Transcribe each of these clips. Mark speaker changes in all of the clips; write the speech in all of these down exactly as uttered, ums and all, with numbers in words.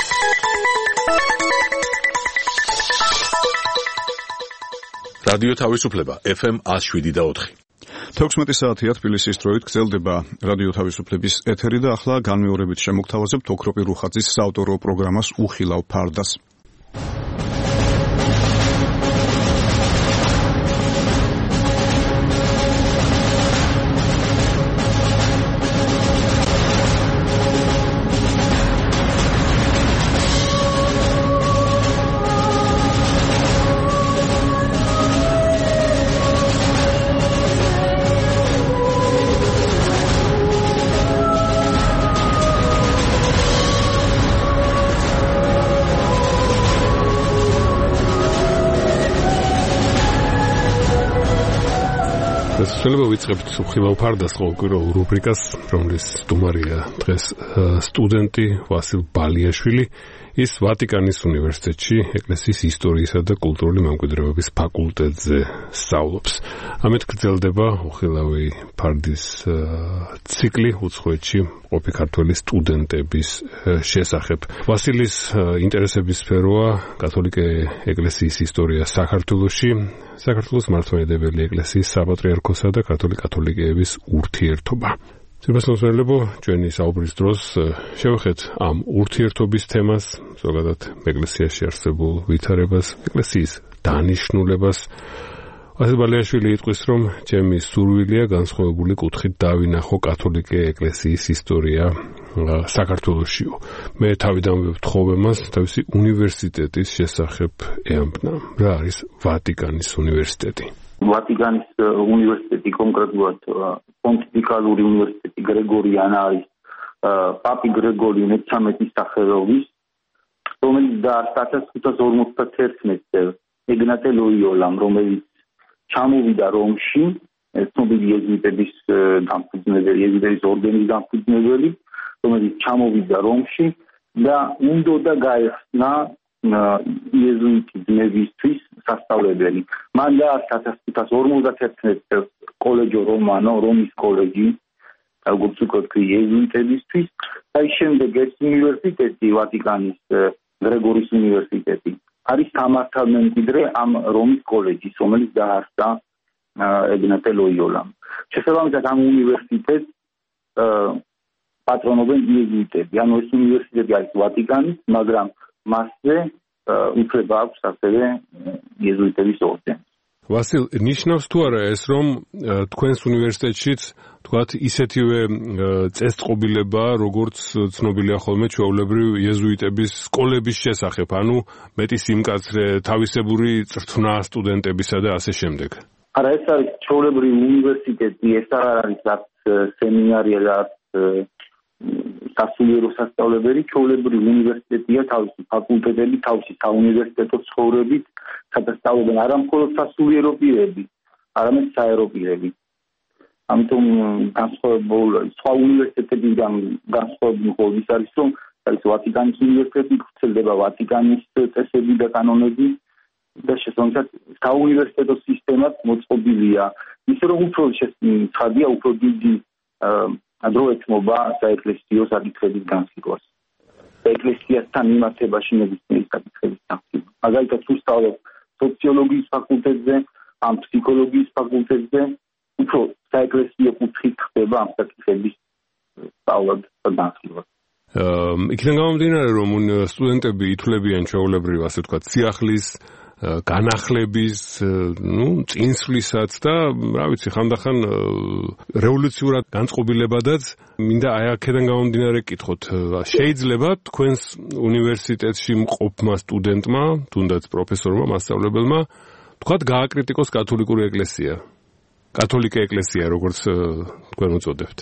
Speaker 1: რადიო თავისუფლება ეფ ემ one oh seven და four.
Speaker 2: თექვსმეტი საათია თბილისის დროით გრძელდება რადიო თავისუფლების ეთერი და ახლა განმეორებით შემოგთავაზებთ ოქროპირ რუხაძის საავტორო პროგრამას უხილავ ფარდას. შეიძლება ვიწყებთ უხილავ ფარდას ყოველკვირეულ რუბრიკას, რომლის სტუმარია დღეს სტუდენტი ვასილ ბალიაშვილი. ის ვატიკანის უნივერსიტეტში ეკლესიის ისტორიისა და კულტურული მემკვიდრეობის ფაკულტეტზე სწავლობს. ამით გრძელდება უხილავი ფარდის ციკლი უცხოეთში მყოფი ქართველი სტუდენტების შესახებ. ვასილის ინტერესების სფეროა კათოლიკე ეკლესიის ისტორია საქართველოში, საქართველოს მართლმადიდებელი ეკლესიის საპატრიარქოსა და ქართული-კათოლიკეების ურთიერთობა. Ცირბასმოსმენელებო, ჩვენი საუბრის დროს შევეხეთ ამ ურთიერთობის თემას, ზოგადად ეკლესიაში არსებულ ვითარებას, ეკლესიის დანიშნულებას. ვასილ ბალიაშვილი იტყვის, რომ ჩემი სურვილია განსხვავებული კუთხით დავინახო კათოლიკე ეკლესიის ისტორია საქართველოშიო. მე თავიდანვე ვთხოვე მას თავისი უნივერსიტეტის შესახებ ეამბნა. რა არის ვატიკანის უნივერსიტეტი?
Speaker 3: ვატიკანის უნივერსიტეტი, კონკრეტულად პონტიფიკალური უნივერსიტეტი გრეგორიანა არის პაპი გრეგორი მესამედის სახელობის, რომელიც დაარსდა ათას ხუთას ორმოცდაათი წელს ეგნატე ლოიოლამ, რომელიც ჩამოვიდა რომში, ცნობილი იეზუიტების დამფუძნებელი, იეზუიტების ორდენის დამფუძნებელი, რომელიც ჩამოვიდა რომში და უნდოდა გაეხსნა იეზუიტი ძმებისთვის სასწავლებელი. მან დაარსა ათას ხუთას ორმოცდაათი წელს კოლეჯო რომანო, რომის კოლეჯი, როგორც ვთქვი, იეზუიტებისთვის, და ის შემდეგ ეს უნივერსიტეტი, ვატიკანის გრეგორის უნივერსიტეტი, არის სამართალმემკვიდრე ამ რომის კოლეჯის, რომელიც დაარსდა ეგნატე ლოიოლამ. შესაბამისად ამ უნივერსიტეტს პატრონობენ იეზუიტები. ანუ ეს უნივერსიტეტი არის ვატიკანის, მაგრამ მასზე უფლება აქვს ასევე იეზუიტების ორდენს.
Speaker 2: ვასილ, ნიშნავს თუ არა ეს, რომ თქვენს უნივერსიტეტშიც თქვათ ისეთივე წესწყობილება, როგორც ცნობილია ხოლმე ჩვეულებრივ იეზუიტების სკოლების შესახებ, ანუ მეტი სიმკაცრე, თავისებური წრთნა სტუდენტებისა და ასე შემდეგ.
Speaker 3: არა, ეს არის ჩვეულებრივი უნივერსიტეტი, ეს არ არის რაც სემინარია, რაც სასულიერო სასწავლებელი, ჩვეულებრივი უნივერსიტეტია, თავისი ფაკულტეტები, თავისი საუნივერსიტეტო ცხოვრებით, სადაც სწავლობენ არა მხოლოდ სასულიერო პირები, არამედ საერო პირები. ამიტომ განსხვავებული სხვა უნივერსიტეტებიდან განსხვავებული ის არის, რომ არის ვატიკანის უნივერსიტეტი, ვრცელდება ვატიკანის წესები და კანონები და შესაბამისად საუნივერსიტეტო სისტემაც მოწყობილია. ისე რომ უფრო ცხადია, უფრო დიდი დრო ეთმობა საეკლესიო საკითხების განსაზღვრას. ეკლესიასთან მიმართებაში ნებისმიერი საკითხების განსაზღვრა. მაგალითად, თუ სწავლობ სოციოლოგიის ფაკულტეტზე, ამ ფსიქოლოგიის ფაკულტეტზე, უფრო საეკლესიო კუთხით ხდება ამ საკითხების სწავლა და განსაზღვრა.
Speaker 2: იქიდან გამომდინარე, რომ სტუდენტები ითვლებიან ჩვეულებრივ, ასე ვთქვათ, სიახლის განახლების, ნუ, წინსვლისაც და, რა ვიცი, ხანდახან რევოლუციურად განწყობილებადაც მინდა აი აქედან გამომდინარე კითხოთ, შეიძლება თქვენს უნივერსიტეტში მყოფმა სტუდენტმა, თუნდაც პროფესორმა, მასწავლებელმა, თქვათ, გააკრიტიკოს კათოლიკური ეკლესია. კათოლიკე ეკლესია, როგორც თქვენ უწოდებთ.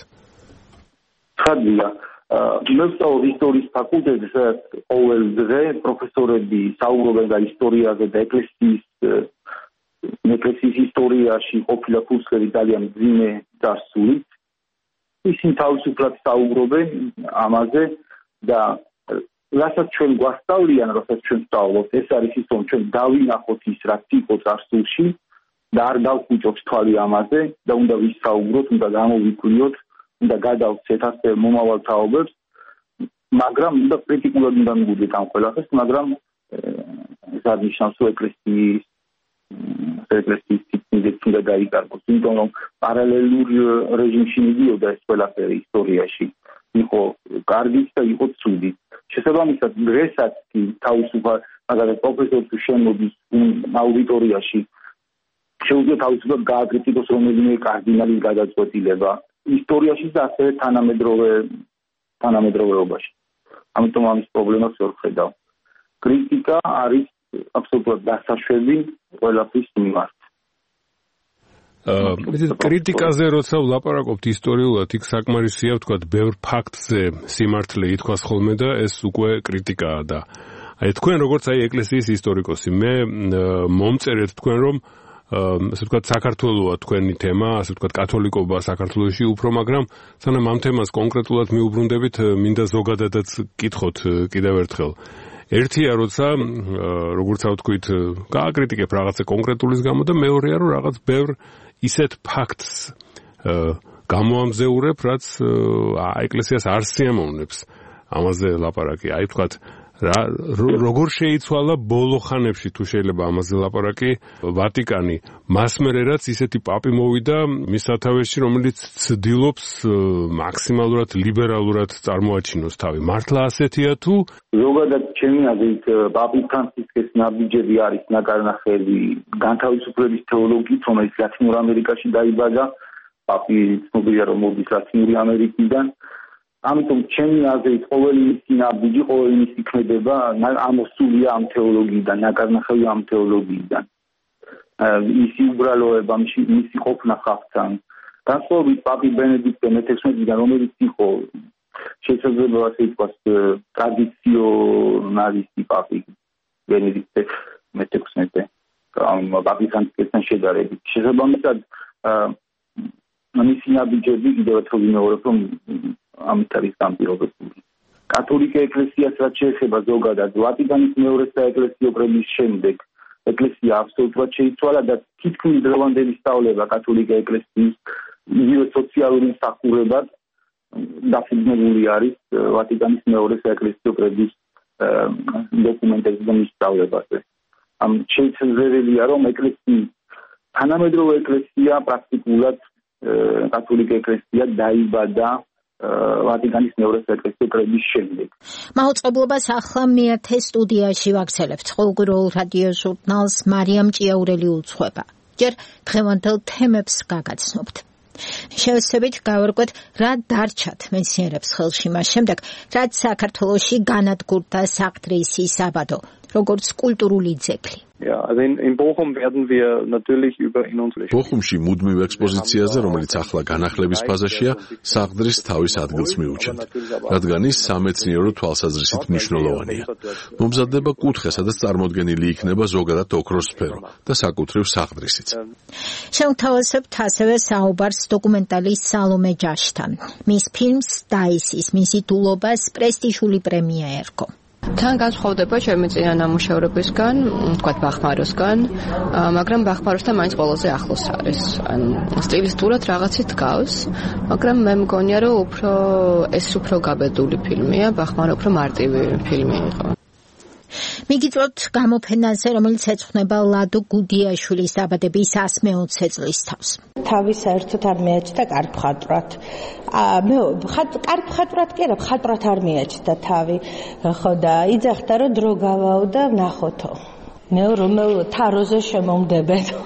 Speaker 3: ხადია. მე ვსწავლობ ისტორიის ფაკულტეტზე, სადაც ყოველ დღე პროფესორები საუბრობენ და ისტორიაზე და ეკლესიის ეკლესიის ისტორიაში ყოფილი ფურცლები ძალიან ძიმე დასულით. ისინი თავისუფლად საუბრობენ ამაზე და რასაც ჩვენ გვასწავლიან, რასაც ჩვენ ვსწავლობთ, ეს არის ის, რომ ჩვენ დავინახოთ ის, რაც იყო წარსულში და არ დავხვიჭოთ თვალი ამაზე და უნდა ვისაუბროთ, უნდა გამოვიკვლიოთ, უნდა გადავცეთ ასე მომავალ თაობებს მაგრამ უნდა კრიტიკულად უნდა მივიდეთ ამ ყველაფერს, მაგრამ ეს არ ნიშნავს, რომ ეკლესიის ეკლესიის თითქმის უნდა დაიკარგოს, იმიტომ რომ პარალელურ რეჟიმში მიდიოდა ეს ყველაფერი ისტორიაში. იყო კარგი და იყო ცუდი. შესაბამისად, დღესაც კი თავისუფალ მაგალითად პროფესორ თუ შემოდის აუდიტორიაში შეუძლია თავისუფლად გააკრიტიკოს რომელიმე კარდინალის გადაწყვეტილება ისტორიაშიც და ასევე თანამედროვე თანამედროვეობაში. ამიტომ ამის პრობლემას ვერ ხედავ. კრიტიკა არის აბსოლუტურად დასაშვები ყველაფრის მიმართ.
Speaker 2: აა კრიტიკაზე როცა ვლაპარაკობთ ისტორიულად, იქ საკმარისია ვთქვათ, ბევრ ფაქტზე სიმართლე ითქვას ხოლმე და ეს უკვე კრიტიკაა და აი თქვენ როგორც აი ეკლესიის ისტორიკოსი, მე მომწერეთ თქვენ რომ ასე ვთქვათ, საქართველოა თქვენი თემა, ასე ვთქვათ, კათოლიკობა საქართველოში უფრო, მაგრამ სანამ ამ თემას კონკრეტულად მიუბრუნდებით, მინდა ზოგადადაც კითხოთ კიდევ ერთხელ. ერთია, როცა როგორც ავთქვით, გააკრიტიკებ რაღაცა კონკრეტულის გამო და მეორეა, რომ რაღაც ბევრ ისეთ ფაქტს გამოამზეურებ, რაც ეკლესიას არ სიამოვნებს. ამაზე ლაპარაკი. აი ვთქვათ, როგორ შეიცვალა ბოლო ხანებში თუ შეიძლება ამაზე ლაპარაკი ვატიკანი მას მერე რაც ისეთი პაპი მოვიდა მის სათავეში რომელიც ცდილობს მაქსიმალურად ლიბერალურად წარმოაჩინოს თავი მართლა ასეთია თუ
Speaker 3: ზოგადად ჩემი აზრით პაპი ფრანცისკეს ნაბიჯები არის ნაკარნახევი განთავისუფლების თეოლოგიით რომელიც ლათინურ ამერიკაში დაიბადა პაპი ცნობილია რომ მოდის ლათინური ამერიკიდან ამიტომ ჩემი აზრით ყოველი მისი ნაბიჯი, ყოველი მისი ქმედება ამოსულია ამ თეოლოგიიდან, ნაკარნახევი ამ თეოლოგიიდან. ისი უბრალოება, მისი ყოფნა ხალხთან. განსხვავებით პაპი ბენედიქტე მეთექვსმეტიდან, რომელიც იყო შესაძლოა ასე ითქვას ტრადიციონალისტი პაპი ბენედიქტე მეთექვსმეტე. პაპი ფრანცისკესთან შედარებით. შესაბამისად მისი ნაბიჯები კიდევ ერთხელ ვიმეორებ, რომ ამით არის განპირობებული. კათოლიკე ეკლესიას რაც შეეხება ზოგადად ვატიკანის მეორე საეკლესიო კრების შემდეგ ეკლესია აბსოლუტურად შეიცვალა და თითქმის დღევანდელი სწავლება კათოლიკე ეკლესიის იგივე სოციალური მსახურებად დაფუძნებული არის ვატიკანის მეორე საეკლესიო კრების დოკუმენტებზე და მის სწავლებაზე. ამ შეიცვალებელია რომ ეკლესიის თანამედროვე ეკლესია პრაქტიკულად კათოლიკე ეკლესია დაიბადა ვატიკანის მეორე საეკლესიო კრების შემდეგ.
Speaker 4: მაუწყებლობას ახლა მეათე სტუდიაში ვაქცელებთ. ყოველგვარულ რადიო ჟურნალს მარიამ ჭიაურელი უძღვება. ჯერ დღევანდელ თემებს გაგაცნობთ. შევეცდებით გავარკვეთ, რა დარჩათ მეცნიერებს ხელში მას შემდეგ, რაც საქართველოში განადგურდა საყდრისი საბადო, როგორც კულტურული ძეგლი.
Speaker 5: Ja, also in, in Bochum werden wir natürlich über in uns
Speaker 1: Bochumში მუდმივ ექსპოზიციაზე, რომელიც ახლა განახლების ფაზაშია, საყდრის თავის ადგილს მიუჩენთ, რადგან ის სამეცნიერო თვალსაზრისით მნიშვნელოვანია. მომზადდება კუთხე, სადაც წარმოდგენილი იქნება ზოგადად ოქროს სფერო და საკუთრივ საყდრისიც.
Speaker 4: შევთავაზებთ ასევე საუბარს დოკუმენტალის სალომე ჯაშთან. მის ფილმს დაისის მისი დულობას პრესტიჟული პრემია ერგო.
Speaker 6: თან განსხვავდება ჩემი წინა ნამუშევრებისგან, თქვათ ბახმაროსგან, მაგრამ ბახმაროსთან მაინც ყველაზე ახლოს არის. ან სტილისტურად რაღაცით გავს, მაგრამ მე მგონია რომ უფრო ეს უფრო გაბედული ფილმია, ბახმარო უფრო მარტივი ფილმი იყო.
Speaker 4: მიგიწევთ გამოფენაზე, რომელიც ეძღვნება ლადო გუდიაშვილის დაბადების ასმეოცე წლის თავს.
Speaker 7: თავი საერთოდ არ მეაჩნდა კარგ-მხატვრად. მე კარგ მხატვრად კი არა, მხატვრად არ მეაჩნდა თავი. ხო და იძახდა რომ დრო გავაო და ნახოთო. მე რომელ თაროზე შემომდებედო.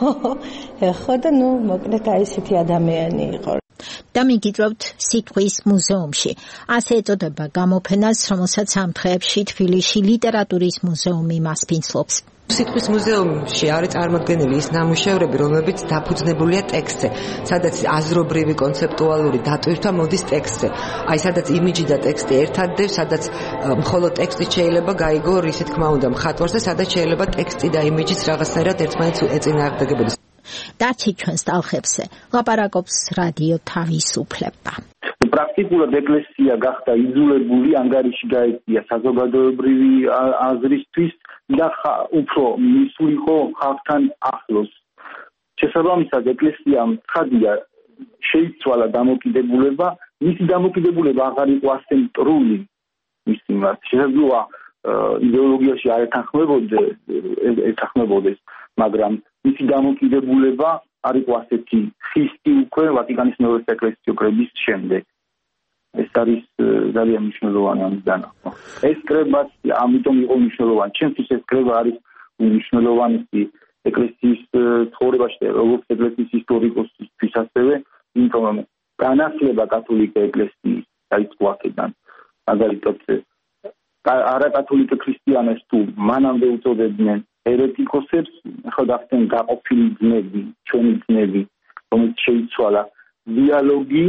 Speaker 7: ხო და ნუ მოკლედ აი ესეთი ადამიანი იყო.
Speaker 4: და მიგიწევთ სიტყვის მუზეუმში. ასე ეწოდება გამოფენას, რომელსაც ამ დღეებში თბილისში ლიტერატურის მუზეუმი მასპინძლობს.
Speaker 8: სიტყვის მუზეუმში არის წარმოდგენილი ის ნამუშევრები, რომლებიც დაფუძნებულია ტექსტზე, სადაც აზრობრივი კონცეპტუალური დატვირთვა მოდის ტექსტზე. აი სადაც იმიჯი და ტექსტი ერთადდებს, სადაც მხოლოდ ტექსტი შეიძლება გაიგო, ისი თქმა უნდა მხატვარს და სადაც შეიძლება ტექსტი და იმიჯიც რაღაცნაირად ერთმანეთს ეწინააღმდეგებოდეს.
Speaker 4: დარჩით ჩვენს ტალღებზე, ლაპარაკობს რადიო თავისუფლება.
Speaker 3: პრაქტიკულად ეკლესია გახდა იძულებული ანგარიში გაეწია საზოგადოებრივი აზრისთვის და უფრო მისულიყო ხალხთან ახლოს. შესაბამისად ეკლესიამ ხადია შეიცვალა დამოკიდებულება, მისი დამოკიდებულება აღარ იყო ასე მტრული. მის შესაძლოა იდეოლოგიაში არ ეთანხმებოდეს, ეთანხმებოდეს, მაგრამ მისი დამოკიდებულება არ იყო ასეთი ხისტი უკვე ვატიკანის მეორე ეკლესიის კრების შემდეგ. ეს არის ძალიან მნიშვნელოვანი ამის დანახვა. ეს კრებაც ამიტომ იყო მნიშვნელოვანი. ჩემთვის ეს კრება არის მნიშვნელოვანი ეკლესიის ცხოვრებაში, როგორც ეკლესიის ისტორიკოსისთვის ასევე, იმიტომ რომ განახლება კათოლიკე ეკლესიის დაიწყო აქედან. მაგალითად, არაკათოლიკე ქრისტიანებს თუ მანამდე უწოდებდნენ ერეტიკოსებს, ახლა გახდნენ გაყოფილი ძმები, ჩვენი ძმები, რომელიც შეიცვალა დიალოგი,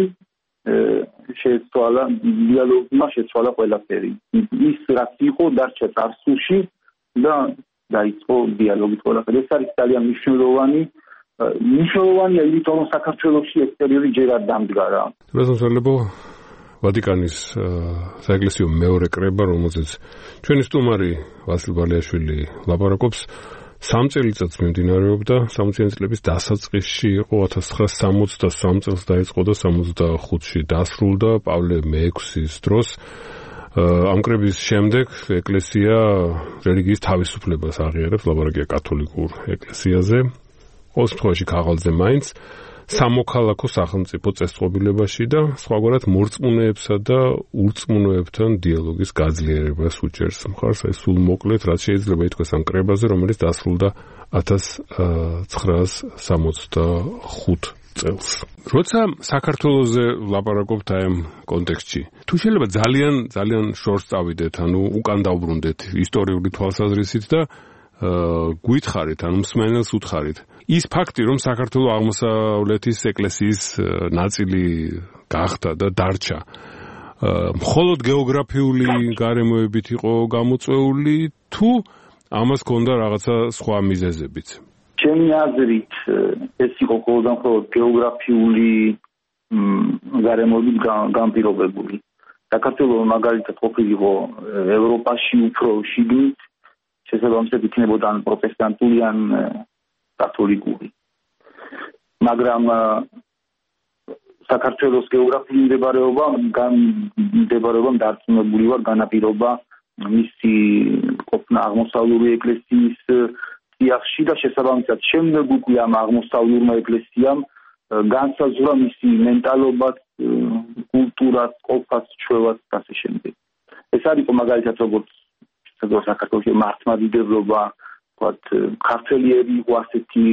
Speaker 3: შეცვალა დიალოგმა შეცვალა ყველაფერი. ის რაც იყო დარჩა წარსულში და დაიწყო დიალოგი ყველაფერი. ეს არის ძალიან მნიშვნელოვანი. მნიშვნელოვანია იმიტომ რომ საქართველოში ეს პერიოდი ჯერ არ დამდგარა.
Speaker 2: რაზმსალებო ვატიკანის საეკლესიო მეორე კრება, რომელზეც ჩვენი სტუმარი ვასილ ბალიაშვილი ლაპარაკობს, სამ წელიწადს მიმდინარეობდა, სამოციანი წლების დასაწყისში იყო ათას ცხრაასი სამოცდასამ წელს დაიწყო და სამოცდახუთში დასრულდა პავლე მეექვსის დროს. ამ კრების შემდეგ ეკლესია რელიგიის თავისუფლებას აღიარებს, ლაპარაკია კათოლიკურ ეკლესიაზე. ყოველ შემთხვევაში ქაღალდზე მაინც სამოქალაქო სახელმწიფო წესწყობილებაში და სხვაგვარად მორწმუნეებსა და ურწმუნოებთან დიალოგის გაძლიერებას უჭერს მხარს. ეს სულ მოკლედ რაც შეიძლება ითქვას ამ კრებაზე, რომელიც დასრულდა ათას ცხრაასი სამოცდახუთ წელს. როცა საქართველოზე ლაპარაკობთ აი ამ კონტექსტში, თუ შეიძლება ძალიან ძალიან შორს წავიდეთ, ანუ უკან დავბრუნდეთ ისტორიული თვალსაზრისით და გუითხარით, ანუ მსმენელს უთხარით. ის ფაქტი, რომ საქართველოს აღმოსავლეთის ეკლესიის ნაწილი გახდა და დარჩა, მხოლოდ გეოგრაფიული გარემოებით იყო გამოწვეული, თუ ამას ჰქონდა რაღაცა სხვა მიზეზებიც?
Speaker 3: ჩემი აზრით, ეს იყო მხოლოდ და მხოლოდ გეოგრაფიული გარემოებით განპირობებული. საქართველოს მაგალითად ყოფილიყო ევროპაში უფრო შიგნით, შესაბამისად იქნებოდა ან პროტესტანტული ან კათოლიკური. მაგრამ საქართველოს გეოგრაფიული მდებარეობა მდებარეობამ დარწმუნებული ვარ განაპირობა მისი ყოფნა აღმოსავლური ეკლესიის წიაღში და შესაბამისად შემდეგ უკვე ამ აღმოსავლურმა ეკლესიამ განსაზღვრა მისი მენტალობაც, კულტურაც, ყოფაც, ჩვევაც და ასე შემდეგ. ეს არის მაგალითად როგორც საქართველოს მართლმადიდებლობა, ვთქვათ, ქართველიერი იყო ასეთი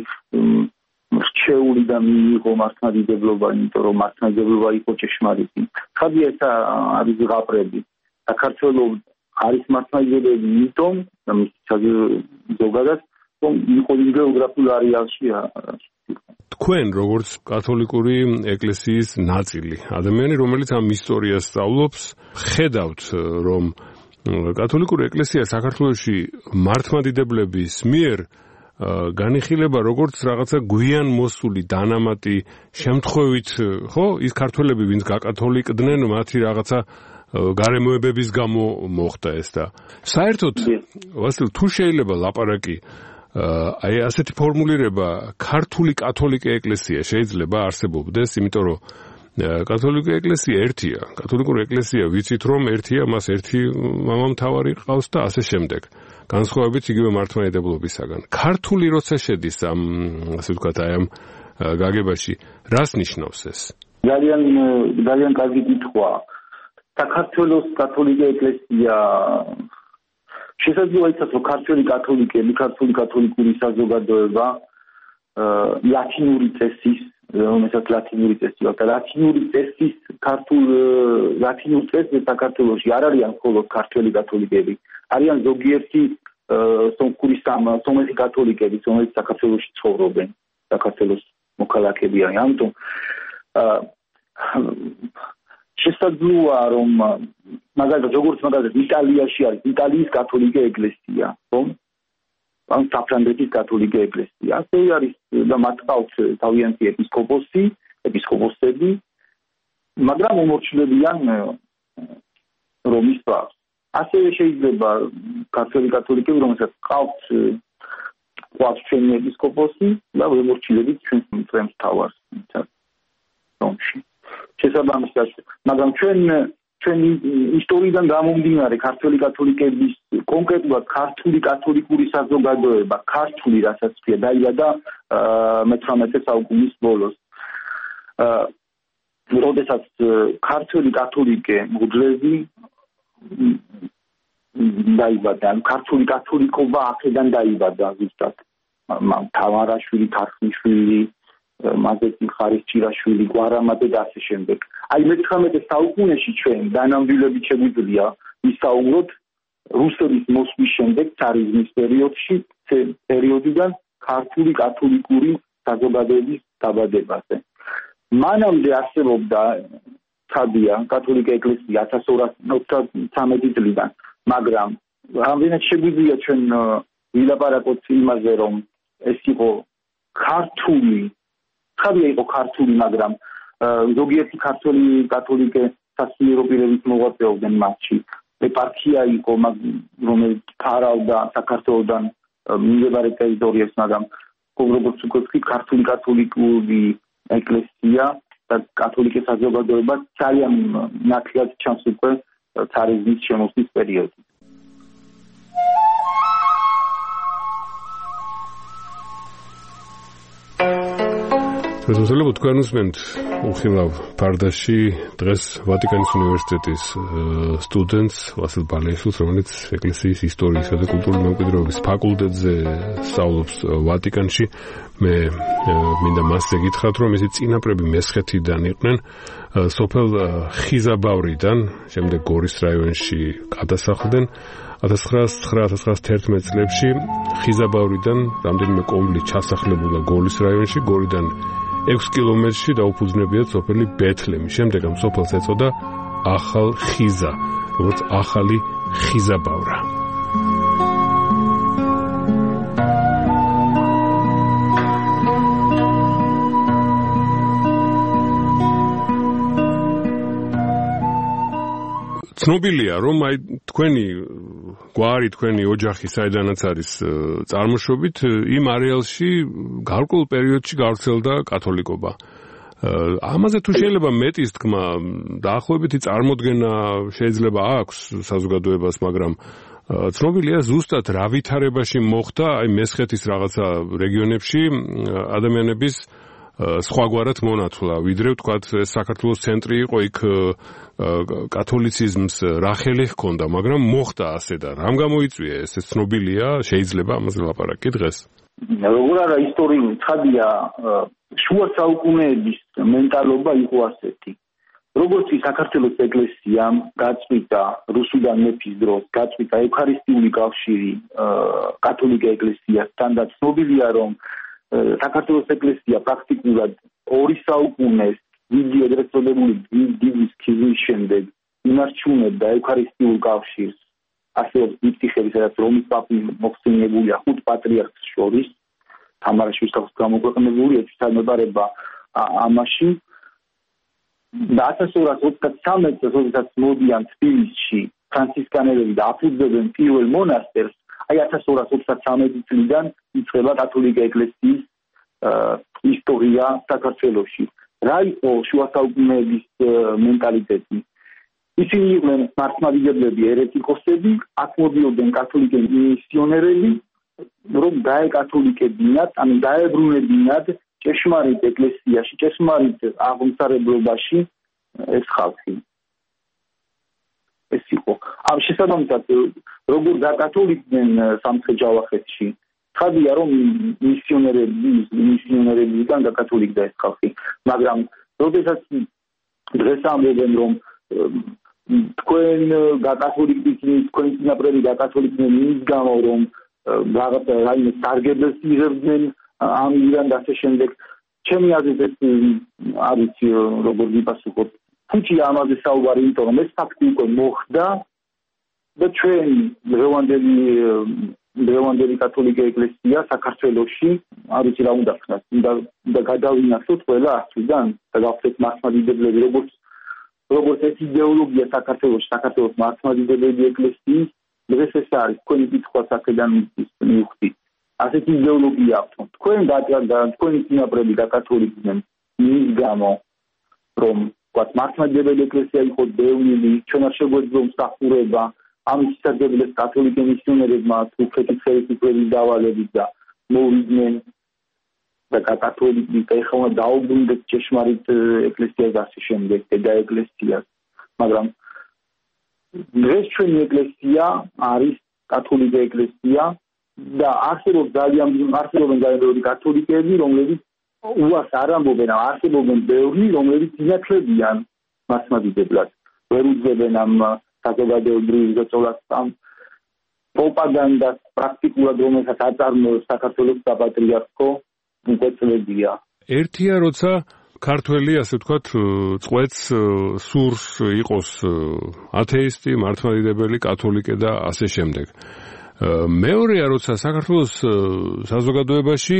Speaker 3: რჩეული და მიიღო მართლმადიდებლობა, იმიტომ რომ მართლმადიდებლობა იყო ჭეშმარიტი. ხადია ეს არის ზღაპრები. საქართველოს არის მართლმადიდებლები, იმიტომ და მის ზოგადად რომ იყო გეოგრაფიულ არეალში.
Speaker 2: თქვენ როგორც კათოლიკური ეკლესიის ნაწილი, ადამიანი, რომელიც ამ ისტორიას სწავლობს, ხედავთ, რომ კათოლიკური ეკლესია საქართველოში მართლმადიდებლების მიერ განიხილება როგორც რაღაცა გვიან მოსული დანამატი შემთხვევით, ხო, ის ქართველები, ვინც გაკათოლიკდნენ, მათი რაღაცა გარემოებების გამო მოხდა ეს და საერთოდ ვასილ, თუ შეიძლება ლაპარაკი აი ასეთი ფორმულირება ქართული კათოლიკე ეკლესია შეიძლება არსებობდეს, იმიტომ რომ კათოლიკური ეკლესია ერთია. კათოლიკური ეკლესია ვიცით რომ ერთია, მას ერთი მამამთავარი ყავს და ასე შემდეგ. განსხვავებით იგივე მართლმადიდებლობისაგან. ქართული როცა შედის ამ, ასე ვთქვათ, აი ამ გაგებაში, რას ნიშნავს ეს?
Speaker 3: ძალიან ძალიან კარგი კითხვა. საქართველოს კათოლიკე ეკლესია შესაძლოა იცით რომ ქართული კათოლიკები, ქართული კათოლიკური საზოგადოება ლათინური წესის რომელსაც ლათინური წესი აქვს. ლათინური წესის ქართულ ლათინურ წესზე საქართველოში არ არიან მხოლოდ ქართველი კათოლიკები. არიან ზოგიერთი სომხური სომეხი კათოლიკები, რომელიც საქართველოში ცხოვრობენ, საქართველოს მოქალაქეები არიან. ამიტომ შესაძლოა რომ მაგალითად როგორც მაგალითად იტალიაში არის იტალიის კათოლიკე ეკლესია, რომ ან საფრანგეთის კათოლიკე ეკლესია. ასევე არის და მათ ყავს თავიანთი ეპისკოპოსი, ეპისკოპოსები, მაგრამ უმორჩილებიან რომის პაპს. ასევე შეიძლება ქართული კათოლიკები, რომელსაც ყავს ყავს ჩვენი ეპისკოპოსი და უმორჩილებით ჩვენს მწვერვალს თავარს რომში. შესაბამისად, მაგრამ ჩვენ ჩვენი ისტორიიდან გამომდინარე ქართული კათოლიკების კონკრეტულად ქართული კათოლიკური საზოგადოება ქართული რასაც ქვია დაიბადა მეთვრამეტე საუკუნის ბოლოს. როდესაც ქართული კათოლიკე მღვდლები დაიბადა, ქართული კათოლიკობა აქედან დაიბადა ზუსტად. თამარაშვილი, თარხნიშვილი, მაზეთი ხარისჭირაშვილი, გვარამაძე და ასე შემდეგ. აი მეთვრამეტე საუკუნეში ჩვენ დანამდვილებით შეგვიძლია ვისაუბროთ რუსების მოსვლის შემდეგ ცარიზმის პერიოდში, პერიოდიდან ქართული კათოლიკური საზოგადოების დაბადებაზე. მანამდე არსებობდა ცადია კათოლიკე ეკლესია ათას ორას ოცდათრამეტი წლიდან, მაგრამ რამდენად შეგვიძლია ჩვენ ვილაპარაკოთ იმაზე, რომ ეს იყო ქართული, ხარია იყო ქართული, მაგრამ ზოგიერთი ქართული კათოლიკე სასულიერო პირებით მოღვაწეობდნენ მასში. ეპარქია იყო, რომელიც ფარავდა საქართველოსთან მიმდებარე ტერიტორიებს, მაგრამ როგორც უკვე ვთქვით, ქართული კათოლიკური ეკლესია და კათოლიკე საზოგადოება ძალიან ნაკლად ჩანს უკვე ცარიზმის შემოსვლის პერიოდში.
Speaker 2: შესაძლოა თქვენ უსმენთ უხილავ ფარდაში დღეს ვატიკანის უნივერსიტეტის სტუდენტს ვასილ ბალეიშვილს, რომელიც ეკლესიის ისტორიისა და კულტურული მემკვიდრეობის ფაკულტეტზე სწავლობს ვატიკანში. მე მინდა მასზე გითხრათ, რომ ისი წინაპრები მესხეთიდან იყვნენ, სოფელ ხიზაბავრიდან, შემდეგ გორის რაიონში გადასახლდნენ. ათას ცხრაას ცხრა ათას ცხრაას თერთმეტ წლებში ხიზაბავრიდან რამდენიმე კომბლი ჩასახლებულა გორის რაიონში, გორიდან ექვს კილომეტრში დაუფუძნებიათ სოფელი ბეთლემი. შემდეგ ამ სოფელს ეწოდა ახალ ხიზა, როგორც ახალი ხიზაბავრა. ცნობილია, რომ აი თქვენი გვარი, თქვენი ოჯახი საიდანაც არის წარმოშობით, იმ არეალში გარკვეულ პერიოდში გავრცელდა კათოლიკობა. ამაზე თუ შეიძლება მეტის თქმა, დაახლოებითი წარმოდგენა შეიძლება აქვს საზოგადოებას, მაგრამ ცნობილია ზუსტად რა ვითარებაში მოხდა აი მესხეთის რაღაცა რეგიონებში ადამიანების სხვაგვარად მონათვლა, ვიდრე ვთქვათ საქართველოს ცენტრი იყო, იქ კათოლიციზმს რა ხელი ჰქონდა, მაგრამ მოხდა ასე და რამ გამოიწვია ეს ცნობილია, შეიძლება ამაზე ლაპარაკი დღეს.
Speaker 3: როგორ არა ისტორიული ცხადია, შუა საუკუნეების მენტალობა იყო ასეთი. როგორც საქართველოს ეკლესიამ გაწყვიტა რუსუდან მეფის დროს, გაწყვიტა ევქარისტიული კავშირი კათოლიკე ეკლესიასთან და ცნობილია, რომ საქართველოს ეკლესია პრაქტიკულად ორი საუკუნეს დიდი ეგრეთ წოდებული დიდი სქიზმის შემდეგ ინარჩუნებდა ევქარისტიულ კავშირს, არსებობს დიპტიხები, სადაც რომის პაპი მოხსენიებულია ხუთ პატრიარქს შორის, თამარაშვილის გამოქვეყნებული ეჭვთანებარება ამაში. და ათას ორას ოცდათრამეტ წელს, როდესაც მოდიან თბილისში ფრანცისკანელები და აფუძნებენ პირველ მონასტერს, აი ათას ორას ოცდათრამეტი წლიდან იწყება კათოლიკე ეკლესიის ისტორია საქართველოში. რა იყო შუა საუკუნეების მენტალიტეტი? ისინი იყვნენ მართლმადიდებლები, ერეტიკოსები, აქ მოდიოდნენ კათოლიკე მისიონერები, რომ დაეკათოლიკებინათ, ანუ დაებრუნებინათ ჭეშმარიტ ეკლესიაში, ჭეშმარიტ აღმსარებლობაში ეს ხალხი. ეს იყო. ამ შესაბამისად, როგორ დაკათოლიკდნენ სამცხე-ჯავახეთში, ცხადია, რომ მისიონერები, მისიონერებიდან დაკათოლიკდა ეს ხალხი, მაგრამ როდესაც დღეს ამბობენ, რომ თქვენ დაკათოლიკდნენ, თქვენ წინაპრები დაკათოლიკდნენ იმის გამო, რომ რაღაცა რაიმე სარგებელს იღებდნენ ამ ირან და ასე შემდეგ, ჩემი აზრით ეს არის როგორ ვიპასუხოთ. თუმცა ამაზე საუბარი, იმიტომ რომ ეს ფაქტი უკვე მოხდა და ჩვენ დღევანდელი დღევანდელი კათოლიკე ეკლესია საქართველოში არის რა უნდა ხნას და გადავინახოთ ყველა ასიდან და გავხდეთ მართლმადიდებლები, როგორც როგორც ეს იდეოლოგია საქართველოში, საქართველოს მართლმადიდებლები ეკლესიის დღეს ეს არის თქვენი კითხვა აქედან მივხვდით. ასეთი იდეოლოგია აქვს. თქვენ და თქვენი წინაპრები დაკათოლიკდნენ იმის გამო, რომ ვთქვათ, მართლმადიდებელი ეკლესია იყო დევნილი, ჩვენ არ შეგვეძლო მსახურება ამის სარგებლეს კათოლიკე მისიონერებმა თურქეთის ხელისუფლების დავალებით და მოვიდნენ და კათოლიკე ეხლა დაუბრუნდეთ ჭეშმარიტ ეკლესიას და ასე შემდეგ, და ეკლესიას, მაგრამ დღეს ჩვენი ეკლესია არის კათოლიკე ეკლესია და არსებობს ძალიან არსებობენ ძალიან ბევრი კათოლიკეები, რომლებიც უარს არ ამბობენ, არსებობენ ბევრი, რომლებიც ინათლებიან მართლმადიდებლად, ვერ უძლებენ ამ საზოგადოებრივ ზეწოლას ამ პროპაგანდას პრაქტიკულად, რომელსაც აწარმოებს საქართველოს საპატრიარქო მკვეთრებია.
Speaker 2: ერთია, როცა ქართველი, ასე ვთქვათ, წვეთს სურს იყოს ათეისტი, მართლმადიდებელი, კათოლიკე და ასე შემდეგ. მეორეა, როცა საქართველოს საზოგადოებაში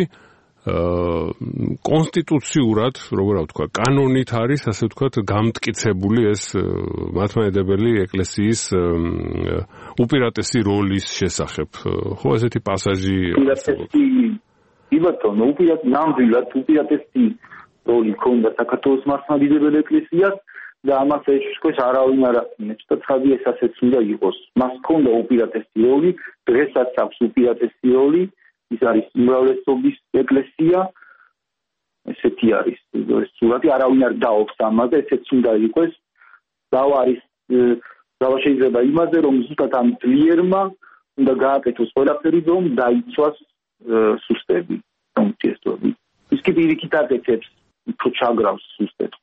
Speaker 2: კონსტიტუციურად, როგორ ვთქვა, კანონით არის, ასე ვთქვათ, გამტკიცებული ეს მართლმადიდებელი ეკლესიის უპირატესი როლის შესახებ. ხო, ესეთი პასაჟი
Speaker 3: უპირატესი იბათონო, უპირატ ნამდვილად უპირატესი როლი ქონდა საქართველოს მართლმადიდებელი ეკლესიას და ამას ეშკოს არავინ არ ახსენებს და ცხადი ეს ასეც უნდა იყოს. მას ქონდა უპირატესი როლი, დღესაც აქვს უპირატესი როლი. ის არის უმრავლესობის ეკლესია, ესეთი არის ეს სურათი, არავინ არ დაობს ამაზე, ესეც უნდა იყოს. დავა არის დავა შეიძლება იმაზე, რომ ზუსტად ამ ძლიერმა უნდა გააკეთოს ყველაფერი, რომ დაიცვას სუსტები, კონტესტები. ის კი პირიქით აკეთებს, უფრო ჩაგრავს სუსტებს.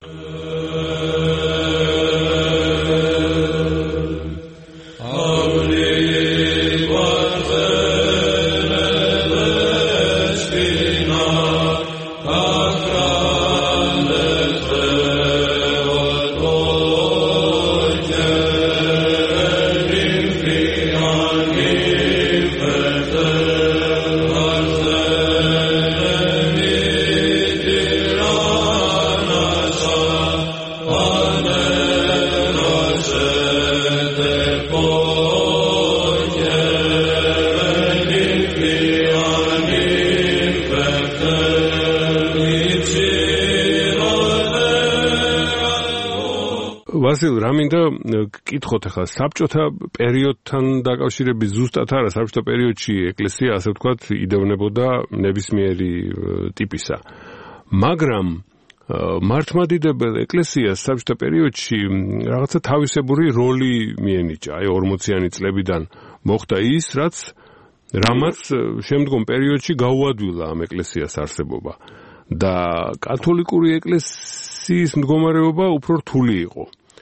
Speaker 2: ვასილ, რა მინდა გკითხოთ ახლა საბჭოთა პერიოდთან დაკავშირებით ზუსტად არა, საბჭოთა პერიოდში ეკლესია, ასე ვთქვათ, იდევნებოდა ნებისმიერი ტიპისა. მაგრამ მართლმადიდებელ ეკლესიას საბჭოთა პერიოდში რაღაცა თავისებური როლი მიენიჭა. აი ორმოციანი წლებიდან მოხდა ის, რაც რამაც შემდგომ პერიოდში გაუადვილა ამ ეკლესიას არსებობა. და კათოლიკური ეკლესიის მდგომარეობა უფრო რთული იყო.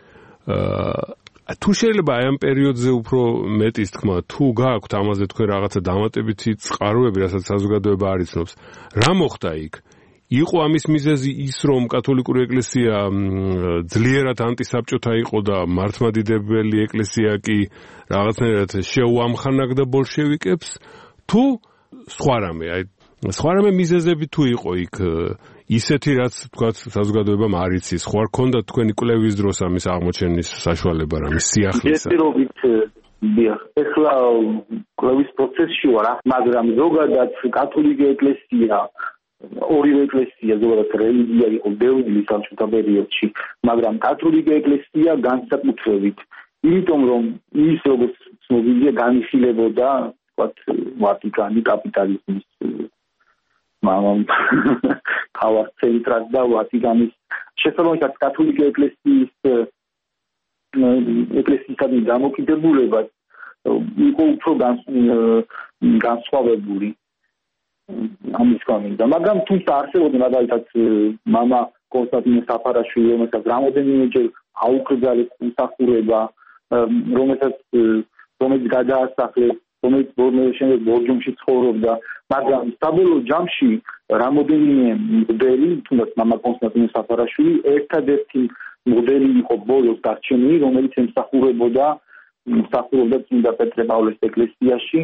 Speaker 2: თუ შეიძლება აი ამ პერიოდზე უფრო მეტის თქმა, თუ გააქვთ ამაზე თქვენ რაღაცა დამატებითი წყაროები, რასაც საზოგადოება არ იცნობს, რა მოხდა იქ? იყო ამის მიზეზი ის, რომ კათოლიკური ეკლესია ძლიერად ანტისაბჭოთა იყო და მართლმადიდებელი ეკლესია კი რაღაცნაირად შეუამხანაგდა ბოლშევიკებს, თუ სხვა რამე, აი სხვა რამე მიზეზები თუ იყო იქ ისეთი, რაც თქვათ საზოგადოებამ არ იცის, ხო არ ქონდა თქვენი კვლევის დროს ამის აღმოჩენის საშუალება, რამის სიახლისა?
Speaker 3: ერთობით ეხლა კვლევის პროცესში ვარ, მაგრამ ზოგადად კათოლიკე ეკლესია, ორივე ეკლესია, ზოგადად რელიგია იყო ბევრი საბჭოთა პერიოდში, მაგრამ კათოლიკე ეკლესია განსაკუთრებით, იმიტომ რომ ის როგორც ცნობილია განიხილებოდა, თქვათ, ვატიკანი კაპიტალიზმის მამამ თავად ცენტრად და ვატიკანის შესაბამისად კათოლიკე ეკლესიის ეკლესიისადმი დამოკიდებულება იყო უფრო განსხვავებული ამის გამო. მაგრამ თუმცა არსებობდა მაგალითად მამა კონსტანტინე საფარაშვილი, რომელსაც რამოდენიმეჯერ აუკრძალეს მსახურება, რომელსაც რომელიც გადაასახლეს, რომელიც შემდეგ ბორჯომში ცხოვრობდა, მაგრამ საბოლოო ჯამში რამოდენიმე მოდელი, თუნდაც მამა კონსტანტინე საფარაშვილი, ერთადერთი მოდელი იყო ბოლოს დარჩენილი, რომელიც ემსახურებოდა მსახურობდა წმინდა პეტრე პავლეს ეკლესიაში,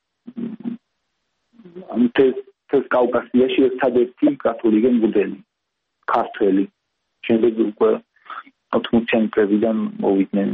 Speaker 3: მთელ კავკასიაში ერთადერთი კათოლიკე მოდელი, ქართველი. შემდეგ უკვე ოთხმოციანი წლებიდან მოვიდნენ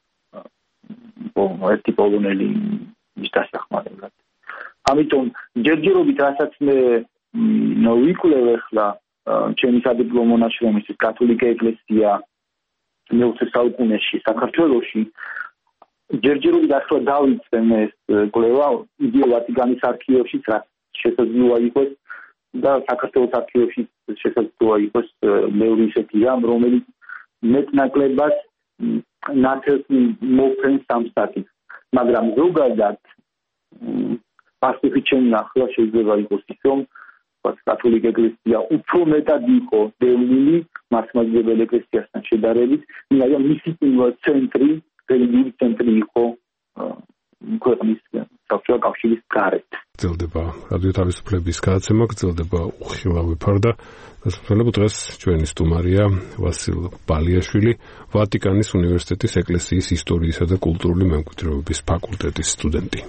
Speaker 3: ერთი პოლონელი მის დასახმარებლად. ამიტომ ჯერჯერობით რასაც მე ვიკვლევ ახლა ჩემი სადიპლომო ნაშრომისთვის კათოლიკე ეკლესია მეოცე საუკუნეში საქართველოში ჯერჯერობით ახლა დავიწყე ეს კვლევა იგივე ვატიკანის არქივებშიც რაც შესაძლოა იყოს და საქართველოს არქივებში შესაძლოა იყოს მეორე ისეთი რამ რომელიც მეტნაკლებად ნათელს მოფრენს სამსტატის მაგრამ ზოგადად პასუხი ჩემი ახლა შეიძლება იყოს ის რომ კათოლიკე ეკლესია უფრო მეტად იყო დევნილი მართლმადიდებელი ეკლესიასთან შედარებით, მაგრამ მისი ცენტრი, რელიგიური ცენტრი იყო ქვეყნის საბჭოთა კავშირის გარეთ.
Speaker 2: გრძელდება რადიო თავისუფლების გადაცემა, გრძელდება უხილავი ფარდა. გასასვლელად დღეს ჩვენი სტუმარია ვასილ ბალიაშვილი, ვატიკანის უნივერსიტეტის ეკლესიის ისტორიისა და კულტურული მემკვიდრეობის ფაკულტეტის სტუდენტი.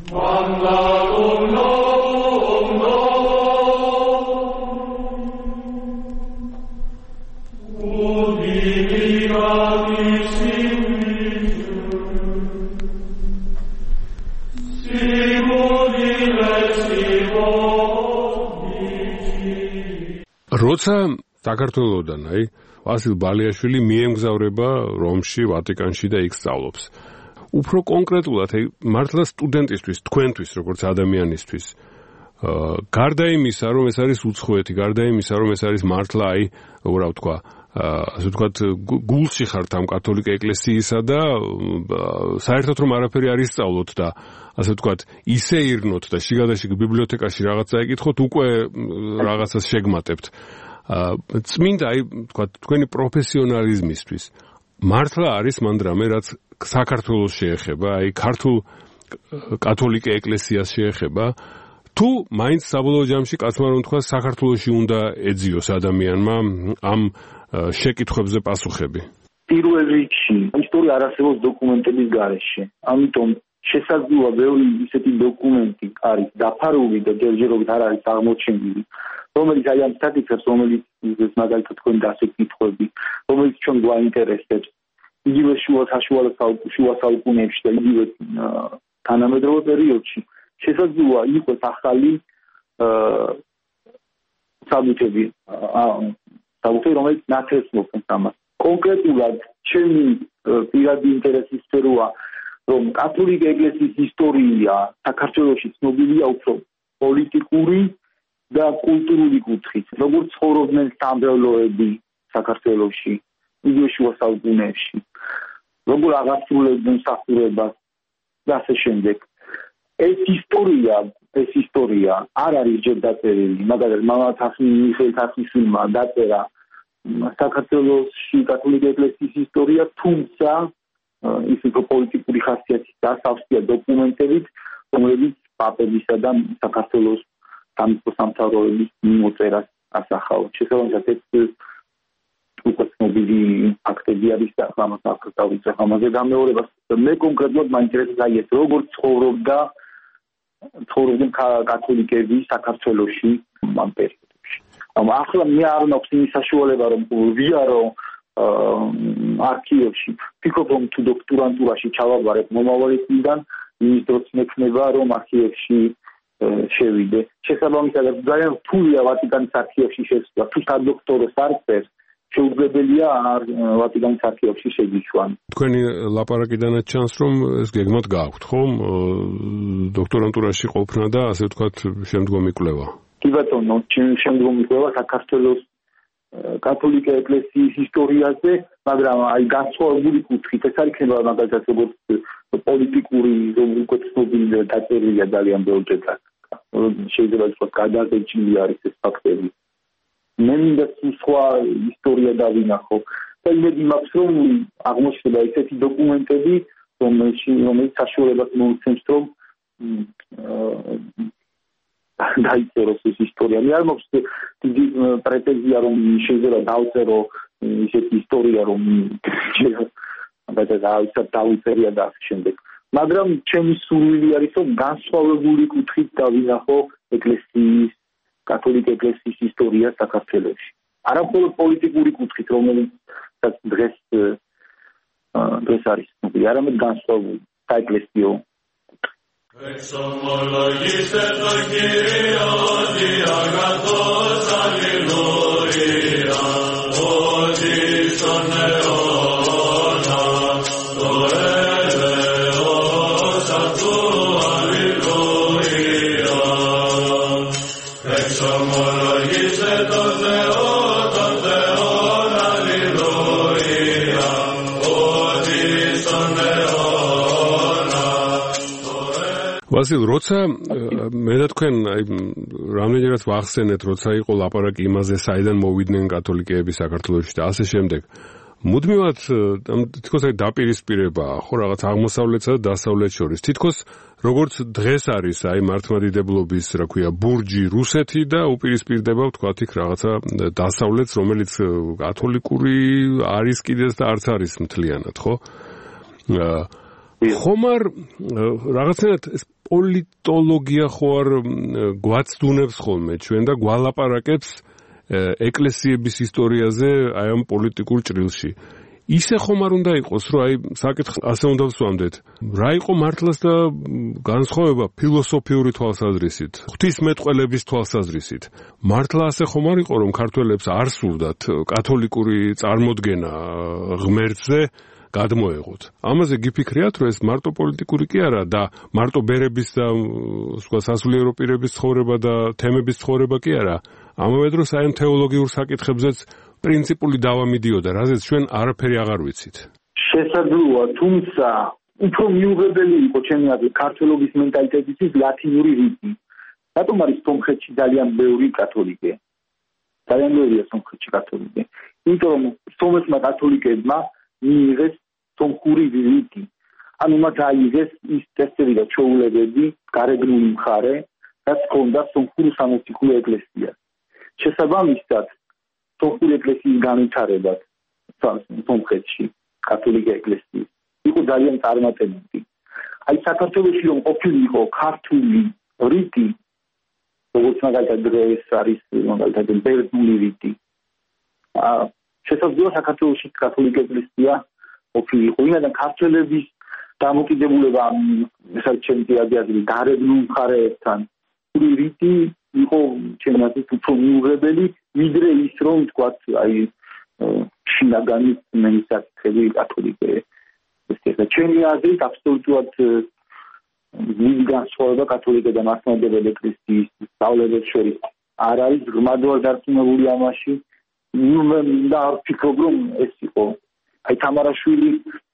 Speaker 2: როცა საქართველოდან აი ვასილ ბალიაშვილი მიემგზავრება რომში, ვატიკანში და იქ სწავლობს. უფრო კონკრეტულად აი მართლა სტუდენტისთვის, თქვენთვის, როგორც ადამიანისთვის, გარდა იმისა, რომ ეს არის უცხოეთი, გარდა იმისა, რომ ეს არის მართლა აი, რა ვთქვა, ასე ვთქვათ, გულში ხართ ამ კათოლიკე ეკლესიისა და საერთოდ რომ არაფერი არ ისწავლოთ და ასე ვთქვათ, ისე ირნოთ და შიგადაშიგ ბიბლიოთეკაში რაღაცა ეკითხოთ, უკვე რაღაცას შეგმატებთ. წმინდა აი, ვთქვათ, თქვენი პროფესიონალიზმისთვის მართლა არის მანდრამე, რაც საქართველოს შეეხება, აი ქართულ კათოლიკე ეკლესიას შეეხება, თუ მაინც საბოლოო ჯამში კაცმა რომ თქვა საქართველოში უნდა ეძიოს ადამიანმა ამ შეკითხვებზე პასუხები.
Speaker 3: პირველ რიგში ისტორია არ არსებობს დოკუმენტების გარეშე. ამიტომ შესაძლოა ბევრი ისეთი დოკუმენტი არის დაფარული და ჯერჯერობით არ არის აღმოჩენილი, რომელიც აი ამ საკითხებს, რომელიც მაგალითად თქვენ დასეკითხები, რომელიც ჩვენ გვაინტერესებს, იგივე შუა შუა საუკუნეებში და იგივე თანამედროვე პერიოდში შესაძლოა იყოს ახალი საბუთები, საბუთები, რომელიც ნათელს მოფრენს ამას. კონკრეტულად ჩემი პირადი ინტერესის სფეროა, რომ კათოლიკე ეკლესიის ისტორია საქართველოში ცნობილია უფრო პოლიტიკური და კულტურული კუთხით. როგორც ცხოვრობდნენ სამრევლოები საქართველოში, იგივე შუა საუკუნეებში, როგორ აღასრულებდნენ მსახურებას და ასე შემდეგ. ეს ისტორია, ეს ისტორია არ არის ჯერ დაწერილი, მაგალითად მამა მიხეილ თახმიშვილმა დაწერა საქართველოში კათოლიკე ეკლესიის ისტორია, თუმცა ის უფრო პოლიტიკური ხასიათის დასავსია დოკუმენტებით, რომლებიც პაპებისა და საქართველოს სამთავროების მოწერას ასახავენ. შესაბამისად ეს უკვე ცნობილი ფაქტები არის და ამას აღწევს ამაზე გამეორებას. მე კონკრეტულად მაინტერესებს აი ეს როგორ ცხოვრობდა ცხოვრობდნენ კათოლიკები საქართველოში ამ პერიოდში. ახლა მე არ მაქვს იმის საშუალება რომ ვიარო არქივებში, ვფიქრობ რომ თუ დოქტორანტურაში ჩავაბარებ მომავალი წლიდან, იმის დროს მექნება რომ არქივებში შევიდე. შესაბამისად ძალიან რთულია ვატიკანის არქივებში შესვლა, თუ სადოქტოროს არ წერს, შეუძლებელია ვატიკანის არქივებში შეგიშვან.
Speaker 2: თქვენი ლაპარაკიდანაც ჩანს რომ ეს გეგმად გააქვთ, ხო? დოქტორანტურაში ყოფნა და ასე ვთქვათ შემდგომი კვლევა.
Speaker 3: კი ბატონო, შემდგომი კვლევა საქართველოს კათოლიკე ეკლესიის ისტორიაზე, მაგრამ აი განსხვავებული კუთხით, ეს არ იქნება მაგალითად როგორც პოლიტიკური, უკვე ცნობილი და დაწერილია ძალიან ბევრჯერ. შეიძლება ითქვას გადაღეჭილი არის ეს ფაქტები. მე მინდა სხვა ისტორია დავინახო და იმედი მაქვს რომ აღმოჩნდება ესეთი დოკუმენტები, რომელიც საშუალებას მომცემს რომ დაიწეროს ეს ისტორია. მე არ მაქვს დიდი პრეტენზია რომ შეიძლება დავწერო ესეთი ისტორია რომ მაგალითად დაუწერია და ასე შემდეგ. მაგრამ ჩემი სურვილი არის რომ განსხვავებული კუთხით დავინახო ეკლესიის კათოლიკე ეკლესიის ისტორია საქართველოში. არა მხოლოდ პოლიტიკური კუთხით, რომელიც დღეს დღეს არის ცნობილი, არამედ განსხვავებული საეკლესიო კუთხით.
Speaker 2: ვასილ, როცა მე და თქვენ აი რამდენჯერაც ვახსენეთ, როცა იყო ლაპარაკი იმაზე, საიდან მოვიდნენ კათოლიკეები საქართველოში და ასე შემდეგ, მუდმივად თითქოს აი დაპირისპირებაა, ხო, რაღაც აღმოსავლეთსა და დასავლეთს შორის. თითქოს როგორც დღეს არის აი მართლმადიდებლობის, რა ქვია, ბურჯი რუსეთი და უპირისპირდება ვთქვათ იქ რაღაცა დასავლეთს, რომელიც კათოლიკური არის კიდეც და არც არის მთლიანად, ხო? ხომ არ რაღაცნაირად ეს პოლიტოლოგია ხო არ გვაცდუნებს ხოლმე ჩვენ და გვალაპარაკებს ეკლესიების ისტორიაზე აი ამ პოლიტიკურ ჭრილში. ისე ხომ არ უნდა იყოს, რომ აი საკითხს ასე უნდა ვსვამდეთ. რა იყო მართლაც და განსხვავება ფილოსოფიური თვალსაზრისით, ღვთისმეტყველების თვალსაზრისით. მართლა ასე ხომ არ იყო, რომ ქართველებს არ სურდათ კათოლიკური წარმოდგენა ღმერთზე გადმოეღოთ. ამაზე გიფიქრიათ, რომ ეს მარტო პოლიტიკური კი არა და მარტო ბერების და სხვა სასულიერო პირების ცხოვრება და თემების ცხოვრება კი არა. ამავე დროს აი ამ თეოლოგიურ საკითხებზეც პრინციპული დავა მიდიოდა, რაზეც ჩვენ არაფერი აღარ ვიცით.
Speaker 3: შესაძლოა, თუმცა უფრო მიუღებელი იყო ჩემი აზრით ქართველობის მენტალიტეტის ლათინური რიტმი. რატომ არის სომხეთში ძალიან ბევრი კათოლიკე? ძალიან ბევრია სომხეთში კათოლიკე. იმიტომ რომ სომეხმა კათოლიკებმა მიიღეს სომხური რიტმი. ანუ მათ აიღეს ის წესები და ჩვეულებები, გარეგნული მხარე, რაც ჰქონდა სომხურ სამოციქულო ეკლესიას. შესაბამისად, სომხური ეკლესიის განვითარება სომხეთში, კათოლიკე ეკლესიის, იყო ძალიან წარმატებული. აი საქართველოში რომ ყოფილიყო ქართული რიტი, როგორც მაგალითად დღეს არის მაგალითად ბერძნული რიტი. აა შესაძლოა საქართველოში კათოლიკე ეკლესია ყოფილიყო, ვინაიდან ქართველების დამოკიდებულება ესაც ჩემი აზრით გარეგნულ მხარეებთან რიტი იყო ჩემი აზრით უფრო მიუღებელი, ვიდრე ის რომ თქვათ აი შინაგანი მენსაკითხები კათოლიკე ეკლესია. ჩემი აზრით აბსოლუტურად დიდი განსხვავება კათოლიკე და მართლმადიდებელი ეკლესიის სწავლებებს შორის არ არის. ღრმად ვარ დარწმუნებული ამაში. და არ ვფიქრობ, რომ ეს იყო. აი თამარაშვილი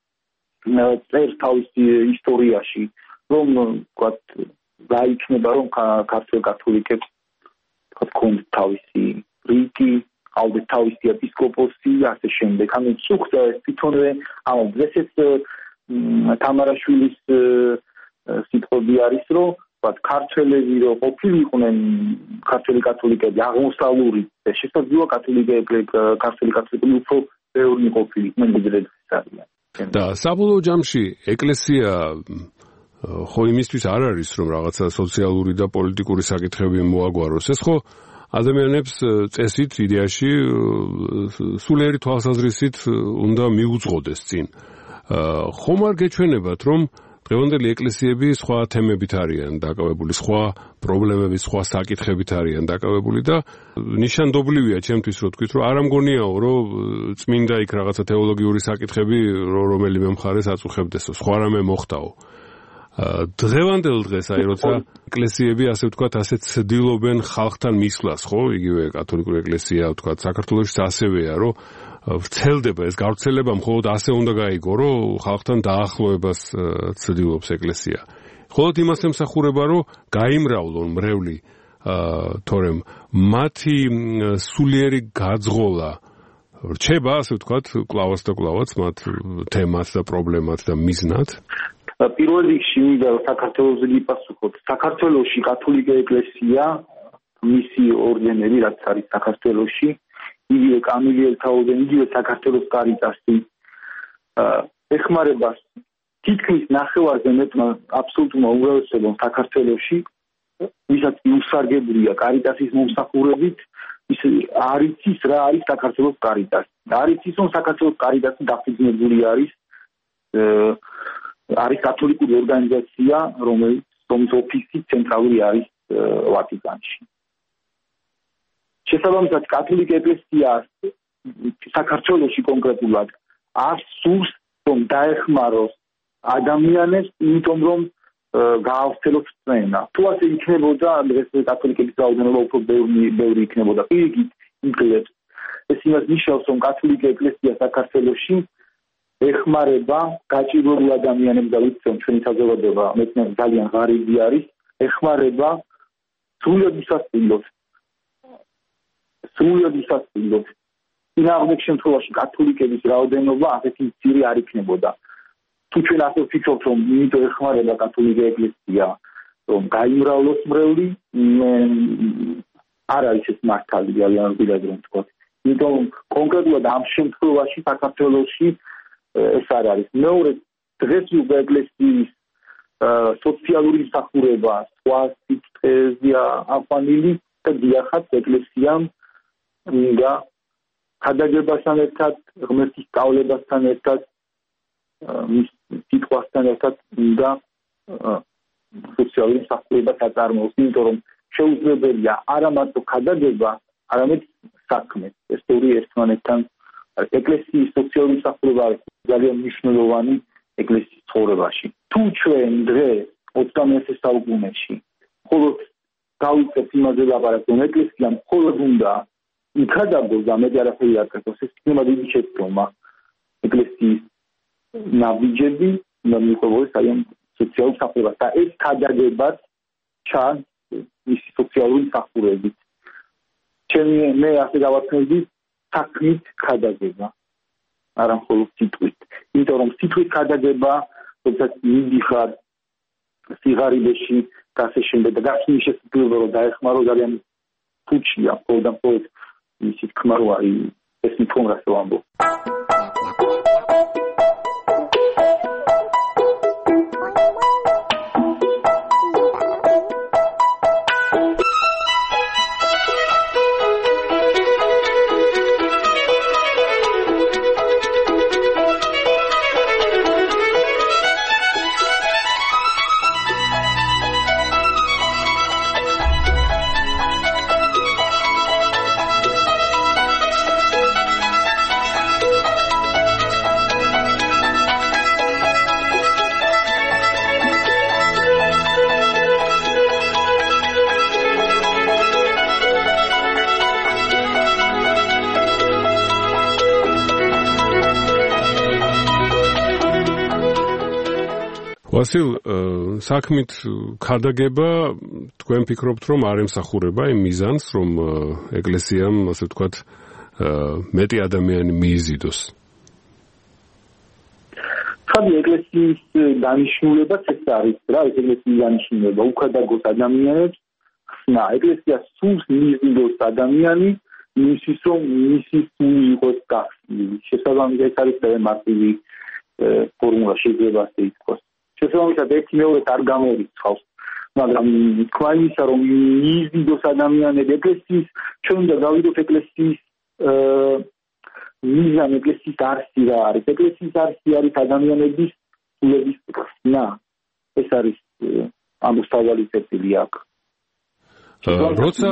Speaker 3: წერს თავის ისტორიაში, რომ ვთქვათ, გაიქნება, რომ ქართველ კათოლიკებს ჰქონდათ თავისი რიტი, ყავდათ თავისი ეპისკოპოსი, ასე შემდეგ. ანუ სუხდა ეს თვითონვე, ანუ დღესაც თამარაშვილის სიტყვები არის, რომ ვთქვათ, ქართველები რო ყოფილიყვნენ ქართველი კათოლიკები აღმოსავლური და შესაძლოა კათოლიკე ქართველი კათოლიკები უფრო ბევრი ყოფილიყვნენ ვიდრე დღეს არიან.
Speaker 2: და საბოლოო ჯამში ეკლესია ხო იმისთვის არ არის, რომ რაღაცა სოციალური და პოლიტიკური საკითხები მოაგვაროს. ეს ხო ადამიანებს წესით, იდეაში სულიერი თვალსაზრისით უნდა მიუძღოდეს წინ. ხომ არ გეჩვენებათ, რომ დღევანდელი ეკლესიები სხვა თემებით არიან დაკავებული, სხვა პრობლემებით, სხვა საკითხებით არიან დაკავებული და ნიშანდობლივია ჩემთვის, რომ თქვით, რომ არ ამგონიაო, რომ წმინდა იქ რაღაცა თეოლოგიური საკითხები რომელიმე მხარეს აწუხებდესო, სხვა რამე მოხდაო. დღევანდელ დღეს, აი როცა ეკლესიები ასე ვთქვათ, ასე ცდილობენ ხალხთან მისვლას, ხო? იგივე კათოლიკური ეკლესია, ვთქვათ, საქართველოშიც ასევეა, რომ ვრცელდება ეს გავრცელება მხოლოდ ასე უნდა გაიგო, რომ ხალხთან დაახლოებას ცდილობს ეკლესია. მხოლოდ იმას ემსახურება, რომ გაიმრავლონ მრევლი, თორემ მათი სულიერი გაძღოლა რჩება, ასე ვთქვათ, კლავაც და კლავაც მათ თემად და პრობლემად და მიზნად.
Speaker 3: პირველ რიგში მინდა საქართველოს გიპასუხოთ. საქართველოში კათოლიკე ეკლესია, მისი ორდენები, რაც არის საქართველოში, იგივე კამილიელთა ორდენი, იგივე საქართველოს კარიტასი, ეხმარება თითქმის ნახევარზე მეტმა აბსოლუტურმა უმრავლესობამ საქართველოში, ვისაც უსარგებლია კარიტასის მომსახურებით, ის არ იცის რა არის საქართველოს კარიტასი. არ იცის, რომ საქართველოს კარიტასი დაფუძნებული არის არის კათოლიკური ორგანიზაცია, რომელიც რომლის ოფისი ცენტრალური არის ვატიკანში. შესაბამისად კათოლიკე ეკლესია საქართველოში კონკრეტულად არ სურს რომ დაეხმაროს ადამიანებს, იმიტომ რომ გაავრცელოს წენა. თუ ასე იქნებოდა, დღეს კათოლიკების რაოდენობა უფრო ბევრი ბევრი იქნებოდა. პირიქით იგლებს. ეს იმას ნიშნავს, რომ კათოლიკე ეკლესია საქართველოში ეხმარება გაჭირვებულ ადამიანებს და ვიცით, რომ ჩვენი საზოგადოება მეტნეულ ძალიან ღარიბი არის, ეხმარება სრულად უსასწინლოდ. სრულად უსასწინლოდ. წინააღმდეგ შემთხვევაში კათოლიკების რაოდენობა ასეთი მცირე არ იქნებოდა. თუ ჩვენ ასე ვფიქრობთ, რომ იმიტომ ეხმარება კათოლიკე ეკლესია, რომ გაიმრავლოს მრევლი, არ არის ეს მართალი ძალიან რბილად რომ ვთქვა. იმიტომ კონკრეტულად ამ შემთხვევაში საქართველოში ეს არ არის. მეორე დღეს უკვე ეკლესიის სოციალური მსახურება სხვა სიტყვებია აყვანილი და დიახაც ეკლესიამ უნდა ხადაგებასთან ერთად, ღმერთის სწავლებასთან ერთად, მის სიტყვასთან ერთად უნდა სოციალური მსახურება აწარმოოს, იმიტომ რომ შეუძლებელია არა მარტო ხადაგება, არამედ საქმე. ეს ორი ერთმანეთთან ეკლესიის სოციალური მსახურება არის ძალიან მნიშვნელოვანი ეკლესიის ცხოვრებაში. თუ ჩვენ დღეს ოცდამეერთე საუკუნეში მხოლოდ გავუწევთ იმაზე ლაპარაკს, რომ ეკლესიამ მხოლოდ უნდა იქადაგოს და მეტი არაფერი არ გაკეთოს, ეს იქნება დიდი შეცდომა. ეკლესიის ნაბიჯები უნდა მიყვებოდეს აი ამ სოციალურ მსახურებას და ეს ქადაგებაც ჩანს მისი სოციალური მსახურებით. ჩემი მე ასე დავაცნობდი საქმით ქადაგება, არა მხოლოდ სიტყვით. იმიტომ რომ სიტყვით ქადაგება, როდესაც მიდიხარ სიღარიბეში და ასე შემდეგ და გახსნის შესაძლებლობა რომ დაეხმარო ძალიან ფუჩია, მხოლოდ და მხოლოდ მისი თქმა რო არის ეს მithomras რო ამბობ.
Speaker 2: ვასილ, საქმით ქადაგება თქვენ ფიქრობთ, რომ არ ემსახურება იმ მიზანს, რომ ეკლესიამ, ასე ვთქვათ, მეტი ადამიანი მიიზიდოს?
Speaker 3: ხადი ეკლესიის დანიშნულებაც ეს არის, რა ეს ეკლესიის დანიშნულება, უქადაგოს ადამიანებს ხსნა. ეკლესია სულს მიიზიდოს ადამიანი, იმისთვის რომ მისი სული იყოს გახსნილი. შესაბამისად ეს არის ძალიან მარტივი ფორმულა, შეიძლება ასე ითქვას. შესაბამისად ერთი მეორეს არ გამორიცხავს, მაგრამ თქვა იმისა, რომ მიიზიდოს ადამიანები ეკლესიის, ჩვენ უნდა გავიდოთ ეკლესიის მიზანი, ეკლესიის არსი რა არის. ეკლესიის არსი არის ადამიანების სულების ხსნა. ეს არის ამოსავალი წერტილი აქ.
Speaker 2: როცა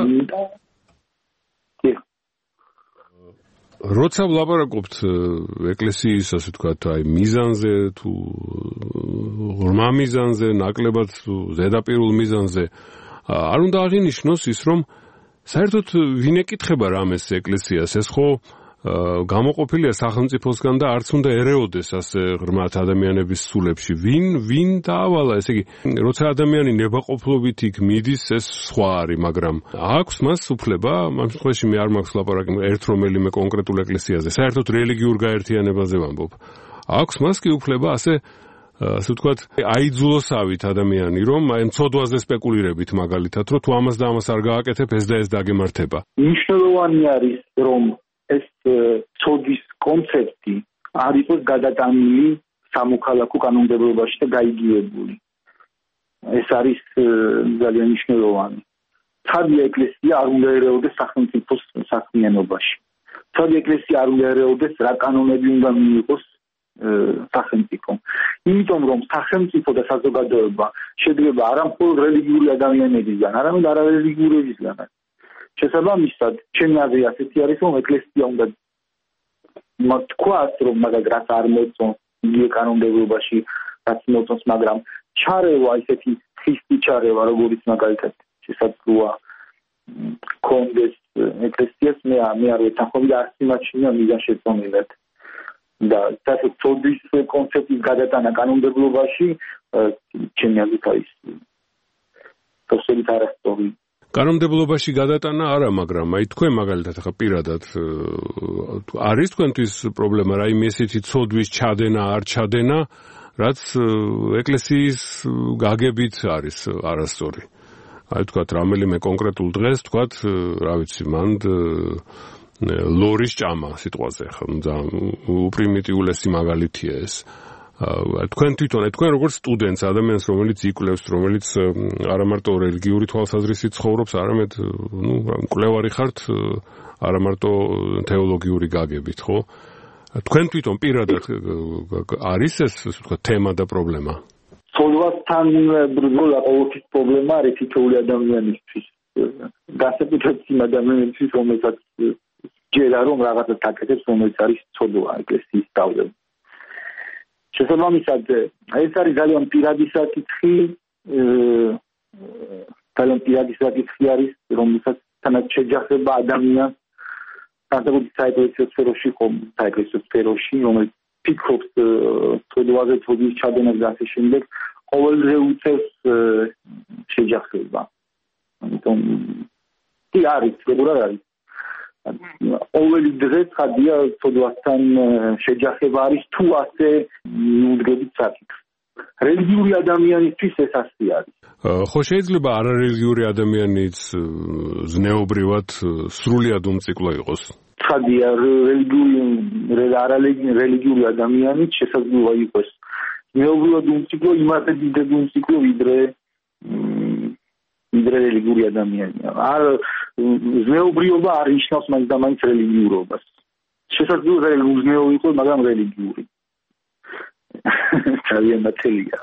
Speaker 2: როცა ვლაპარაკობთ ეკლესიის, ასე ვთქვათ, აი მიზანზე თუ ღრმა მიზანზე, ნაკლებად ზედაპირულ მიზანზე, არ უნდა აღინიშნოს ის, რომ საერთოდ ვინ ეკითხება რამეს ეკლესიას, ეს ხო გამოყოფილია სახელმწიფოსგან და არც უნდა ერეოდეს ასე ღრმად ადამიანების სულებში. ვინ ვინ დაავალა, ესე იგი, როცა ადამიანი ნებაყოფლობით იქ მიდის, ეს სხვა არის, მაგრამ აქვს მას უფლება, ამ შემთხვევაში მე არ მაქვს ლაპარაკი ერთ რომელიმე კონკრეტულ ეკლესიაზე, საერთოდ რელიგიურ გაერთიანებაზე ვამბობ. აქვს მას კი უფლება ასე ასე ვთქვათ, აიძულოსავით ადამიანი, რომ აი მცოდვაზე სპეკულირებით მაგალითად, რომ თუ ამას და ამას არ გააკეთებ, ეს და ეს დაგემართება.
Speaker 3: მნიშვნელოვანი არის, რომ ეს ცოდის კონცეფტი არ იყოს გადატანილი სამოქალაქო კანონმდებლობაში და გაიგივებული. ეს არის ძალიან მნიშვნელოვანი. ცხადია ეკლესია არ უნდა ერეოდეს სახელმწიფოს საქმიანობაში. ცხადია ეკლესია არ უნდა ერეოდეს რა კანონები უნდა მიიღოს სახელმწიფომ. იმიტომ რომ სახელმწიფო და საზოგადოება შედგება არა მხოლოდ რელიგიური ადამიანებისგან, არამედ არარელიგიურებისგანაც. შესაბამისად, ჩემი აზრი ასეთი არის, რომ ეკლესია უნდა თქვას, რომ მაგას არ მოწონს იგი კანონმდებლობაში, რაც მოწონს, მაგრამ ჩარევა ისეთი ხისტი ჩარევა, როგორც მაგალითად შესაძლოა კონდეს ეკლესიას მე მე არ ვეთანხმები და არც იმაჩნია მიზან შეწონილად. და ასე წოდის კონცეფციის გადატანა კანონმდებლობაში ჩემი აზრით არის თორსებით არასწორი.
Speaker 2: კანონმდებლობაში გადატანა არა, მაგრამ აი თქვენ მაგალითად ახლა პირადად არის თქვენთვის პრობლემა რა იმ ესეთი ცოდვის ჩადენა არ ჩადენა, რაც ეკლესიის გაგებით არის არასწორი. აი თქვათ რომელიმე კონკრეტულ დღეს თქვათ რა ვიცი მანდ ლორის ჭამა სიტყვაზე ხა უპრიმიტიულესი მაგალითია ეს. თქვენ თვითონ თქვენ როგორც სტუდენტს ადამიანს რომელიც იკვლევს რომელიც არა მარტო რელიგიური თვალსაზრისით ცხოვრობს არამედ ნუ მკვლევარი ხართ არა მარტო თეოლოგიური გაგებით ხო თქვენ თვითონ პირადად არის ეს თქვა თემა და პრობლემა
Speaker 3: ცოდვასთან ბრძოლა ყოველთვის პრობლემა არის თითოეული ადამიანისთვის განსაკუთრებით იმ ადამიანისთვის რომელსაც ჯერა რომ რაღაცა საკეთებს რომელიც არის ცოდვა ეკლესიის თავზე შესაბამისად ეს არის ძალიან პირადი საკითხი ძალიან პირადი საკითხი არის რომელსაც თანაც შეჯახება ადამიანს განსაკუთრებით საეკლესიო სფეროში ხომ საეკლესიო სფეროში რომელიც ფიქრობს ცოდვაზე ცოდვის ჩადენას და ასე შემდეგ ყოველდღე უწევს შეჯახება ამიტომ კი არის როგორ არის ყოველი დღე ხადია ცოდვასთან შეჯახება არის თუ ასე მიუდგებით საკითხს. რელიგიური ადამიანისთვის ეს ასე არის.
Speaker 2: ხო შეიძლება არარელიგიური ადამიანიც ზნეობრივად სრულიად უმციკლო იყოს.
Speaker 3: ხადია რელიგიური არარელიგიური ადამიანიც შესაძლოა იყოს ზნეობრივად უმციკლო იმაზე დიდად უმციკლო ვიდრე ვიდრე რელიგიური ადამიანია. არ ზნეობრიობა არ ნიშნავს მაინც და მაინც რელიგიურობას. შესაძლოა ზნეო იყოს, მაგრამ რელიგიური. ძალიან ნათელია.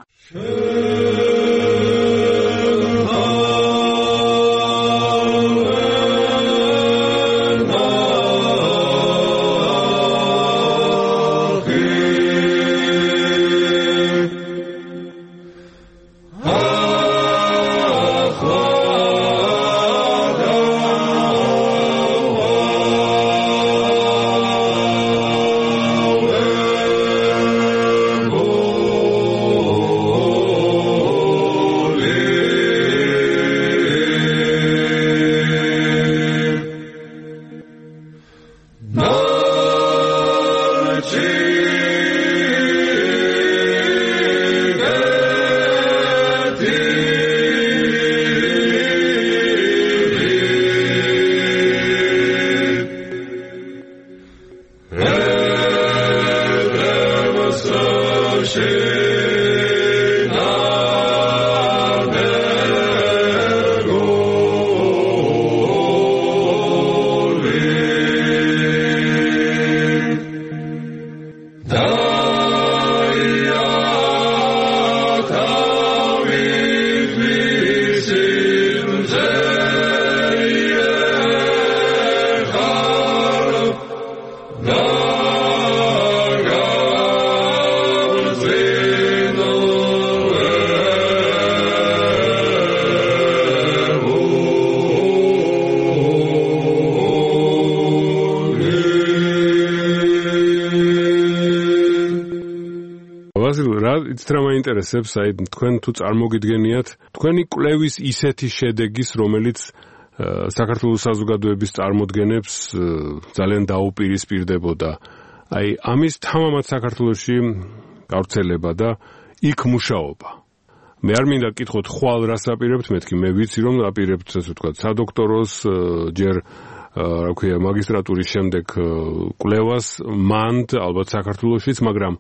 Speaker 2: რა მაინტერესებს, აი თქვენ თუ წარმოგიდგენიათ, თქვენი კვლევის ისეთი შედეგის, რომელიც საქართველოს საზოგადოების წარმოდგენებს ძალიან დაუპირისპირდებოდა. აი ამის თამამად საქართველოში გავრცელება და იქ მუშაობა. მე არ მინდა გკითხოთ ხვალ რას აპირებთ, მეთქი მე ვიცი რომ აპირებთ ასე ვთქვათ სადოქტოროს ჯერ რა ქვია მაგისტრატურის შემდეგ კვლევას მანდ ალბათ საქართველოშიც, მაგრამ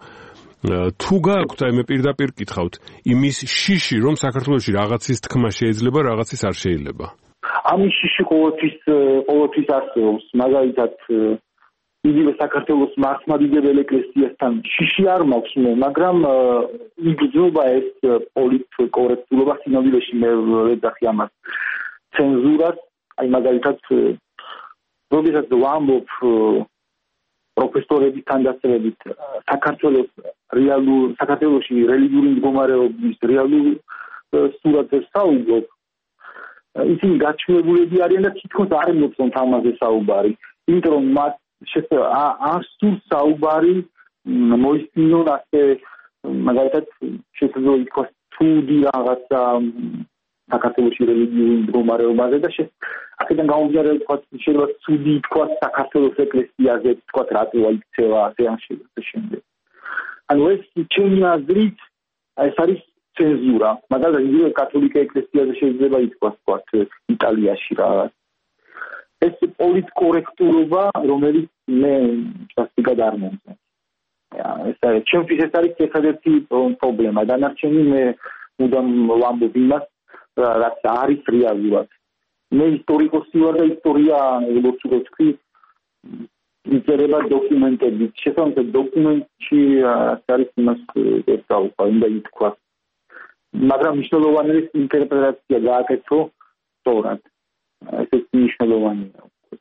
Speaker 2: თუ გაქვთ აი მე პირდაპირ გკითხავთ იმის შიში რომ საქართველოში რაღაცის თქმა შეიძლება რაღაცის არ შეიძლება
Speaker 3: ამის შიში ყოველთვის ყოველთვის არსებობს მაგალითად იგივე საქართველოს მართლმადიდებელ ეკლესიასთან შიში არ მაქვს მე მაგრამ იგრძნობა ეს პოლიტკორექტულობა სინამდვილეში მე ვეძახი ამას ცენზურას აი მაგალითად როდესაც ვამბობ პროფესორების თანდასწრებით საქართველოს რეალურ საქართველოში რელიგიური მდგომარეობის რეალურ სურათებს საუბრობ, ისინი გაჩვენებულები არიან და თითქოს არ მოწონთ ამაზე საუბარი, იმიტომ რომ მათ არ სურს საუბარი მოისმინონ ასე მაგალითად შეიძლება ითქვას თუდი რაღაცა საქართველოში რელიგიური მდგომარეობაზე და აქედან გამომდინარე თქვა შეიძლება თუდი ითქვას საქართველოს ეკლესიაზე თქვა რატო იქცევა ასე ან შემდეგ. ანუ ეს ჩემი აზრით ეს არის ცენზურა. მაგალითად იგივე კათოლიკე ეკლესიაზე შეიძლება ითქვას თქვა იტალიაში რაღაც. ეს პოლიტკორექტურობა, რომელიც მე სასტიკად არ მომწონს. ეს არის ჩემთვის ეს არის ერთადერთი პრობლემა. დანარჩენი მე მუდამ ვამბობ იმას, რაც არის რეალურად. მე ისტორიკოსი ვარ და ისტორია როგორც ვთქვი იწერება დოკუმენტებით. შესაბამისად დოკუმენტში არის იმას ერთაუხა, უნდა ითქვას. მაგრამ მნიშვნელოვანია ინტერპრეტაცია გააკეთო სწორად. ეს მნიშვნელოვანია.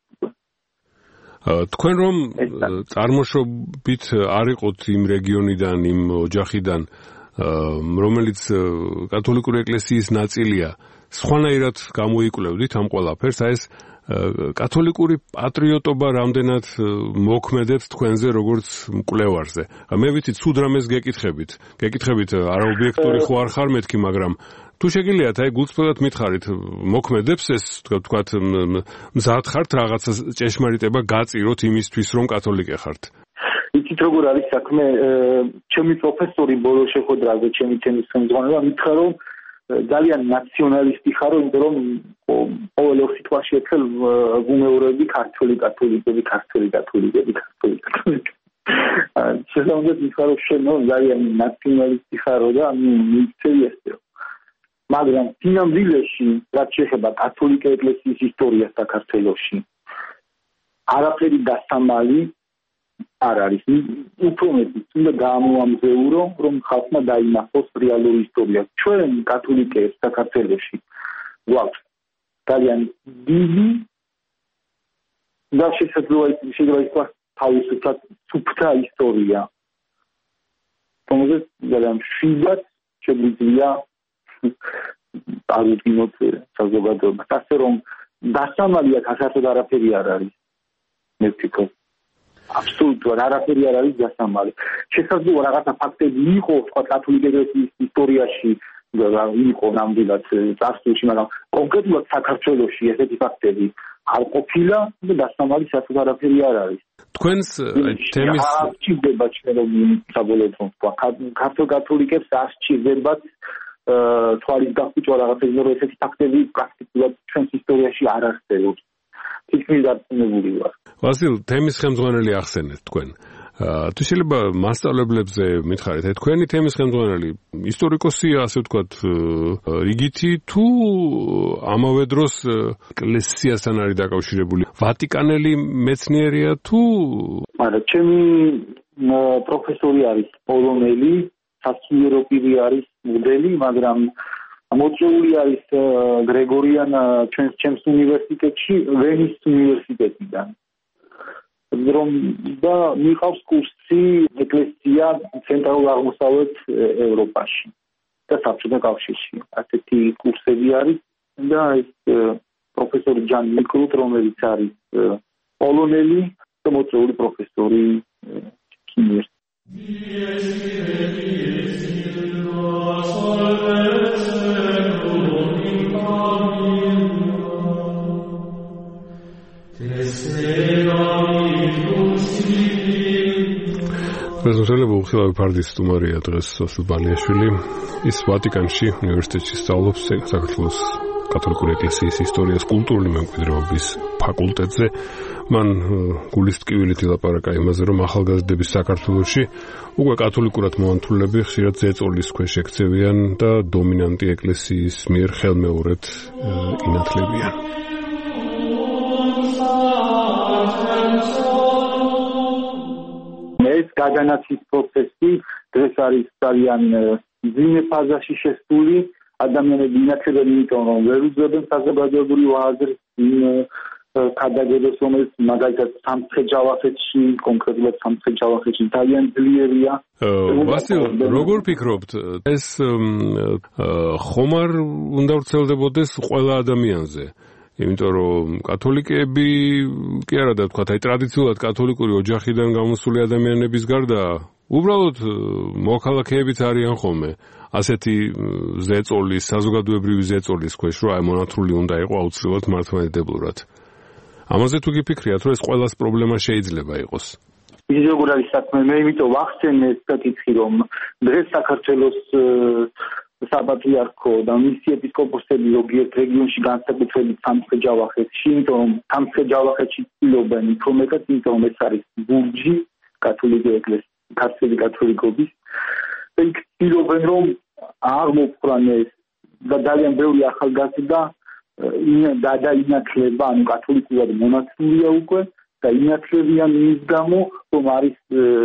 Speaker 2: თქვენ რომ წარმოშობით არ იყოთ იმ რეგიონიდან, იმ ოჯახიდან, რომელიც კათოლიკური ეკლესიის ნაწილია, სხვანაირად გამოიკვლევდით ამ ყველაფერს, აი ეს კათოლიკური პატრიოტობა რამდენად მოქმედებს თქვენზე როგორც მკვლევარზე. მე ვიცით სულ რამეს გეკითხებით. გეკითხებით არაობიექტური ხო არ ხარ მეთქი, მაგრამ თუ შეგიძლიათ აი გულწრფელად მითხარით, მოქმედებს ეს თქვათ მზად ხართ რაღაცა ჭეშმარიტება გაწიროთ იმისთვის რომ კათოლიკე ხართ.
Speaker 3: იცით როგორ არის საქმე, ჩემი პროფესორი ბოლო შეხვედრაზე ჩემი თემის ხელმძღვანელმა მითხრა რომ ძალიან ნაციონალისტი ხარო, იმიტომ რომ ყოველ ორ სიტყვაში ერთხელ ვუმეორებდი ქართველი კათოლიკები, ქართველი კათოლიკები, ქართველი კათოლიკები. შესაბამისად მითხრა რომ შენ ძალიან ნაციონალისტი ხარო და მიიქცევი ესეო. მაგრამ სინამდვილეში, რაც შეეხება კათოლიკე ეკლესიის ისტორიას საქართველოში, არაფერი დასამალი არ არის. უფრო მეტიც უნდა გამოამზეურო, რომ ხალხმა დაინახოს რეალური ისტორია. ჩვენ კათოლიკეებს საქართველოში გვაქვს ძალიან დიდი და შეიძლება ითქვას თავისუფლად სუფთა ისტორია. რომელზეც ძალიან მშვიდად შეგვიძლია აღიქვინოთ საზოგადოებას. ასე რომ დასამალი აქ საერთოდ არაფერი არ არის. მე ვფიქრობ აბსოლუტურად არაფერი არ არის დასამალი. შესაძლოა რაღაცა ფაქტები იყო, თქვა კათოლიკე ეკლესიის ისტორიაში იყო ნამდვილად წარსულში, მაგრამ კონკრეტულად საქართველოში ესეთი ფაქტები არ ყოფილა და დასამალი საერთოდ არაფერი არ არის.
Speaker 2: თქვენს თემის
Speaker 3: სჭირდება ჩვენ რომ საბოლოოდ თქვა ქართულ კათოლიკებს არ სჭირდებათ თვალის გახუჭვა რაღაცები, რომ ესეთი ფაქტები პრაქტიკულად ჩვენს ისტორიაში არ არსებობს. თითქმის დარწმუნებული ვარ.
Speaker 2: ვასილ, თემის ხელმძღვანელი ახსენეთ თქვენ. თუ შეიძლება მასწავლებლებზე მითხარით, აი თქვენი თემის ხელმძღვანელი ისტორიკოსია, ასე ვთქვათ, რიგითი თუ ამავე დროს ეკლესიასთან არის დაკავშირებული? ვატიკანელი მეცნიერია თუ?
Speaker 3: არა, ჩემი პროფესორი არის პოლონელი, სასულიერო პირი არის მოდელი, მაგრამ მოწვეული არის გრეგორიან ჩვენს ჩემს უნივერსიტეტში, ვენის უნივერსიტეტიდან. რომ და მიყავს კურსი ეკლესია ცენტრალურ აღმოსავლეთ ევროპაში და საბჭოთა კავშირში. ასეთი კურსები არის და ეს პროფესორი ჯან მიკრუტ, რომელიც არის პოლონელი და მოწვეული პროფესორი ქიმიას.
Speaker 2: პრეზიდენტი უხილავი ფარდის სტუმარია დღეს ვასილ ბალიაშვილი. ის ვატიკანში უნივერსიტეტში სწავლობს საქართველოს კათოლიკური ეკლესიის ისტორიას კულტურული მემკვიდრეობის ფაკულტეტზე. მან გულის ტკივილით ილაპარაკა იმაზე, რომ ახალგაზრდების საქართველოში უკვე კათოლიკურად მოანთულები ხშირად ზეწოლის ქვეშ ექცევიან და დომინანტი ეკლესიის მიერ ხელმეორედ ინათლებიან.
Speaker 3: ეს გაგანაცის პროცესი დღეს არის ძალიან ძიმე ფაზაში შესული ადამიანები ინათლებენ იმიტომ რომ ვერ უძლებენ საზოგადოებრივ აზრს იმ ქადაგებას რომელიც მაგალითად სამცხე-ჯავახეთში კონკრეტულად სამცხე-ჯავახეთში ძალიან ძლიერია.
Speaker 2: ვასილ, როგორ ფიქრობთ ეს ხომ არ უნდა ვრცელდებოდეს ყველა ადამიანზე? იმიტომ რომ კათოლიკეები კი არა და თქვა, აი ტრადიციულად კათოლიკური ოჯახიდან გამოსული ადამიანების გარდა უბრალოდ მოქალაქეებიც არიან ხოლმე ასეთი ზეწოლის, საზოგადოებრივი ზეწოლის ქვეშ, რომ აი მონათრული უნდა იყო აუცილებლად მართლმადიდებლურად. ამაზე თუ გიფიქრიათ, რომ ეს ყველას პრობლემა შეიძლება იყოს?
Speaker 3: ის როგორ არის საქმე? მე იმიტომ ვახსენე ეს საკითხი, რომ დღეს საქართველოს საპატრიარქო და მისი ეპისკოპოსები ზოგიერთ რეგიონში განსაკუთრებით სამცხე-ჯავახეთში, იმიტომ რომ სამცხე-ჯავახეთში ცდილობენ უფრო მეტად, იმიტომ რომ ეს არის ბურჯი კათოლიკე ეკლესიის, ქართული კათოლიკობის და იქ ცდილობენ რომ აღმოფხვრან ეს და ძალიან ბევრი ახალგაზრდა და დაინათლება, ანუ კათოლიკურად მონათლულია უკვე და ინათლებიან მის გამო, რომ არის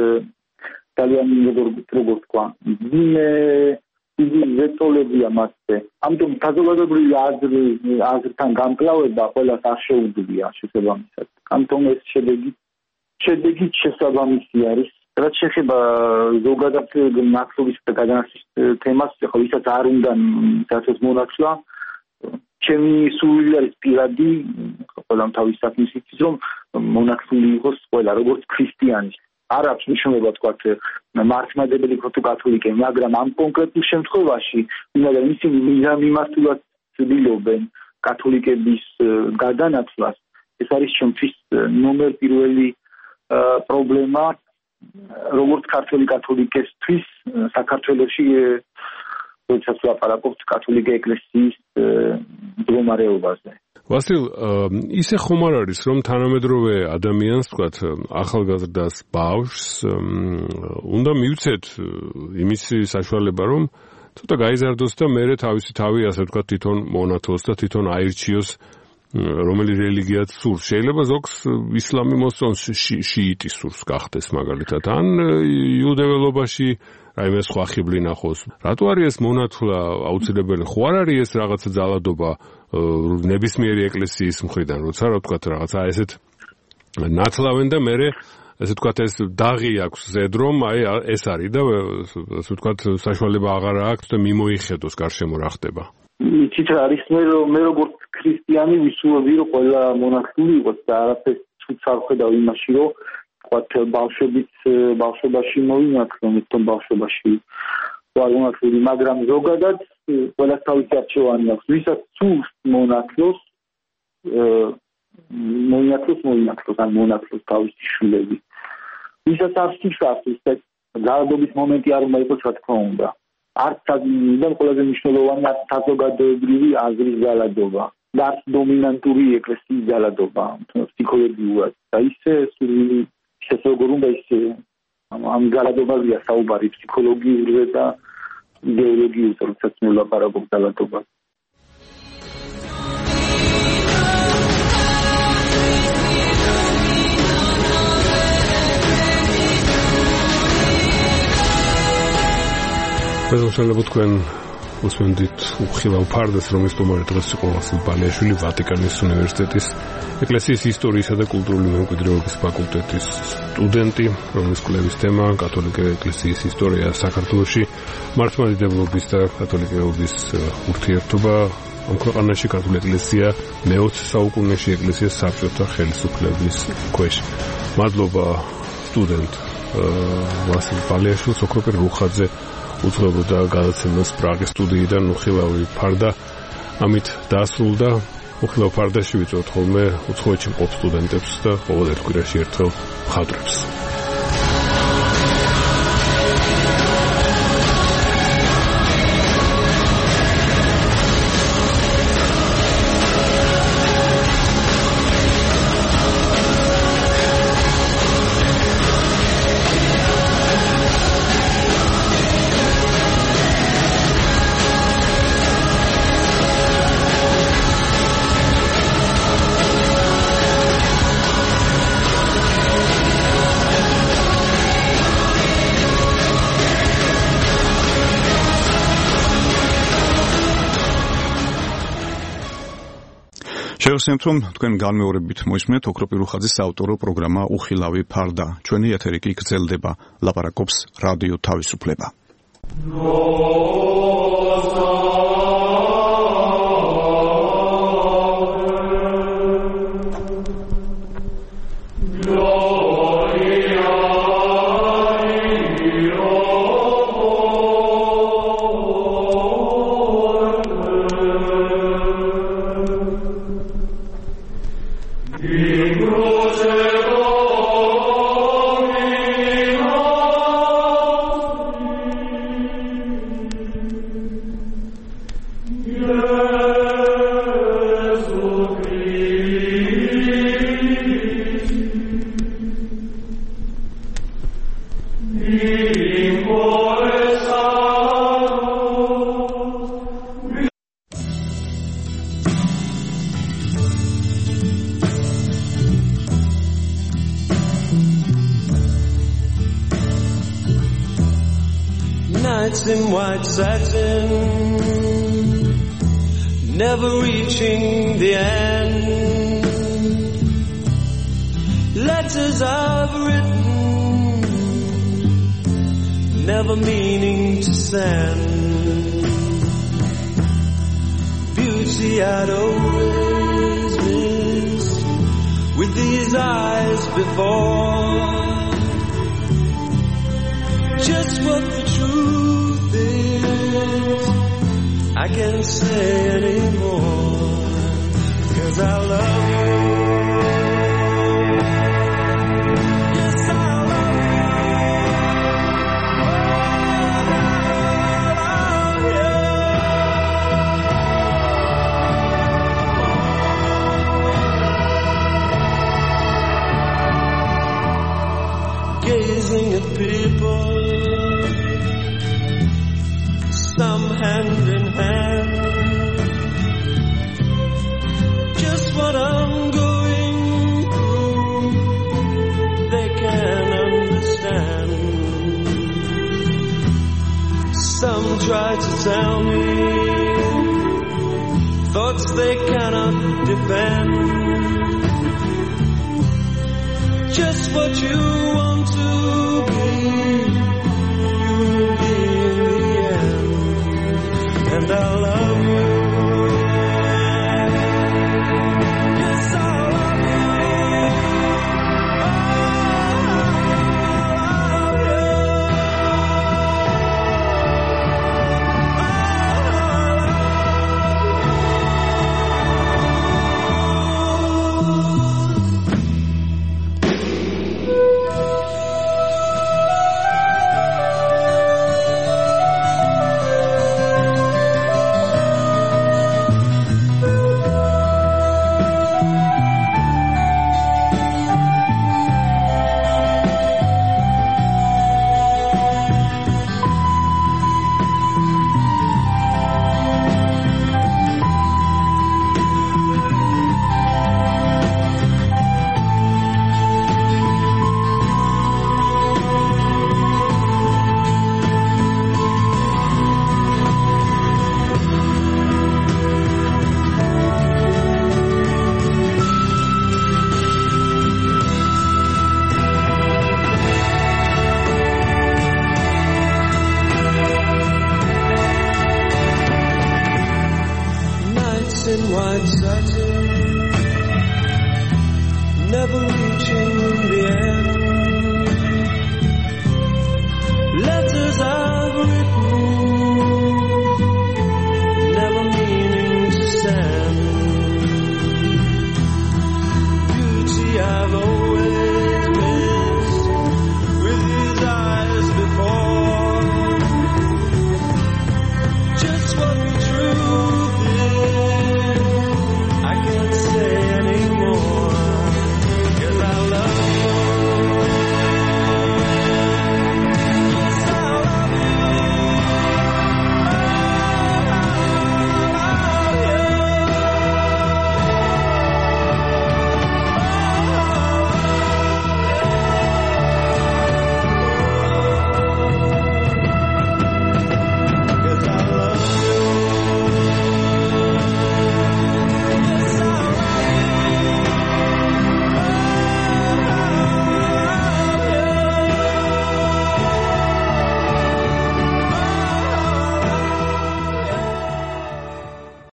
Speaker 3: ძალიან როგორ როგორ თქვა, ძიმე იგი ზეწოლებია მასზე. ამიტომ საზოგადოებრივი აზრი აზრთან გამკლავება ყველას არ შეუძლია შესაბამისად. ამიტომ ეს შედეგი შედეგი შესაბამისი არის. რაც შეეხება ზოგადად ნათლობის და გადანახის თემას, ხო ვისაც არ უნდა დაწეს მონათლა, ჩემი სურვილი არის პირადი, ყველამ თავის საქმის იცის, რომ მონათლული იყოს ყველა, როგორც ქრისტიანი. არ აქვს მნიშვნელობა თქვა მართლმადიდებელი თუ კათოლიკე, მაგრამ ამ კონკრეტულ შემთხვევაში ვინაიდან ისინი მიმართულად ცდილობენ კათოლიკების გადანაცვლას, ეს არის ჩემთვის ნომერ პირველი პრობლემა, როგორც ქართული კათოლიკესთვის საქართველოში, როდესაც ლაპარაკობთ კათოლიკე ეკლესიის მდგომარეობაზე.
Speaker 2: ვასილ, ისე ხომ არ არის, რომ თანამედროვე ადამიანს, თქვათ, ახალგაზრდას, ბავშვს უნდა მივცეთ იმის საშუალება, რომ ცოტა გაიზარდოს და მერე თავისი თავი, ასე ვთქვათ, თვითონ მონათლოს და თვითონ აირჩიოს, რომელი რელიგიაც სურს. შეიძლება ზოგს ისლამი მოსწონს, შიიტი სურს გახდეს მაგალითად, ან იუდეველობაში რაიმე სხვა ხიბლი ნახოს. რატო არის ეს მონათლა აუცილებელი? ხო არ არის ეს რაღაცა ძალადობა ნებისმიერი ეკლესიის მხრიდან, როცა რა ვთქვათ, რაღაცა ესეთ ნათლავენ და მერე ესე ვთქვათ ეს დაღი აქვს ზედ რომ აი ეს არის და ასე ვთქვათ საშუალება აღარ აქვს და მიმოიხედოს გარშემო რა ხდება.
Speaker 3: იცით რა არის, მე მე როგორც ქრისტიანი ვისურვები რომ ყველა მონათლული იყოს და არაფერს ცუდს არ ხედავ იმაში რომ ვთქვათ ბავშვებიც ბავშვობაში მოინათლონ, თვითონ ბავშვობაში არ მონათლული, მაგრამ ზოგადად ყველას თავისი არჩევანი აქვს. ვისაც სურს მონათლოს, მოინათლოს, მოინათლოს, ან მონათლოს თავისი შვილები. ვისაც არ სურს ასის და ძალადობის მომენტი არ უნდა იყოს, რა თქმა უნდა. არც და ყველაზე მნიშვნელოვანი არის საზოგადოებრივი აზრის ძალადობა და არც დომინანტური ეკლესიის ძალადობა, ფსიქოლოგიურად. და ისე სურვილი ისე როგორ უნდა ისე ამ ძალადობაზეა საუბარი ფსიქოლოგიურზე და იდეოლოგიურზე, როდესაც მოლაპარაკობ ძალადობას.
Speaker 2: მეზობლები თქვენ უსმენთ უხილავ ფარდას, რომლის სტუმარი დღეს იყო ვასილ ბალიაშვილი, ვატიკანის უნივერსიტეტის ეკლესიის ისტორიისა და კულტურული მემკვიდრეობის ფაკულტეტის სტუდენტი, რომლის კვლევის თემა კათოლიკე ეკლესიის ისტორია საქართველოში, მართლმადიდებლობის და კათოლიკეობის ურთიერთობა ამ ქვეყანაში. კათოლიკე ეკლესია მეოცე საუკუნეში ეკლესიას საბჭოთა ხელისუფლების ქვეშ. მადლობა სტუდენტ ვასილ ბალიაშვილს, ოქროპირ რუხაძე უცხოებოდა გადაცემას პრაღის სტუდიიდან. უხილავი ფარდა ამით დასრულდა. უხილავ ფარდაში ვიწვევთ ხოლმე უცხოეთში მყოფ სტუდენტებს და ყოველ ერთ კვირაში ერთხელ მხატვრებს.
Speaker 9: შევახსენებთ, რომ თქვენ განმეორებით მოისმენთ ოქრო პირუხაძის საავტორო პროგრამა უხილავი ფარდა. ჩვენი ეთერი კი გრძელდება, ლაპარაკობს რადიო თავისუფლება.
Speaker 10: In white satin, never reaching the end. Letters I've written, never meaning to send. Beauty I'd always missed with these eyes before. Just what the truth is, I can't say anymore, 'cause I love you. Yes, I love you. Oh, I love you. Gazing at people, some hand in hand, just what I'm going through, they can understand. Some try to tell me thoughts they cannot defend. Just what you want to be, you will be in the end. And I love you. Yes, I love you. In white satin, never reaching the end.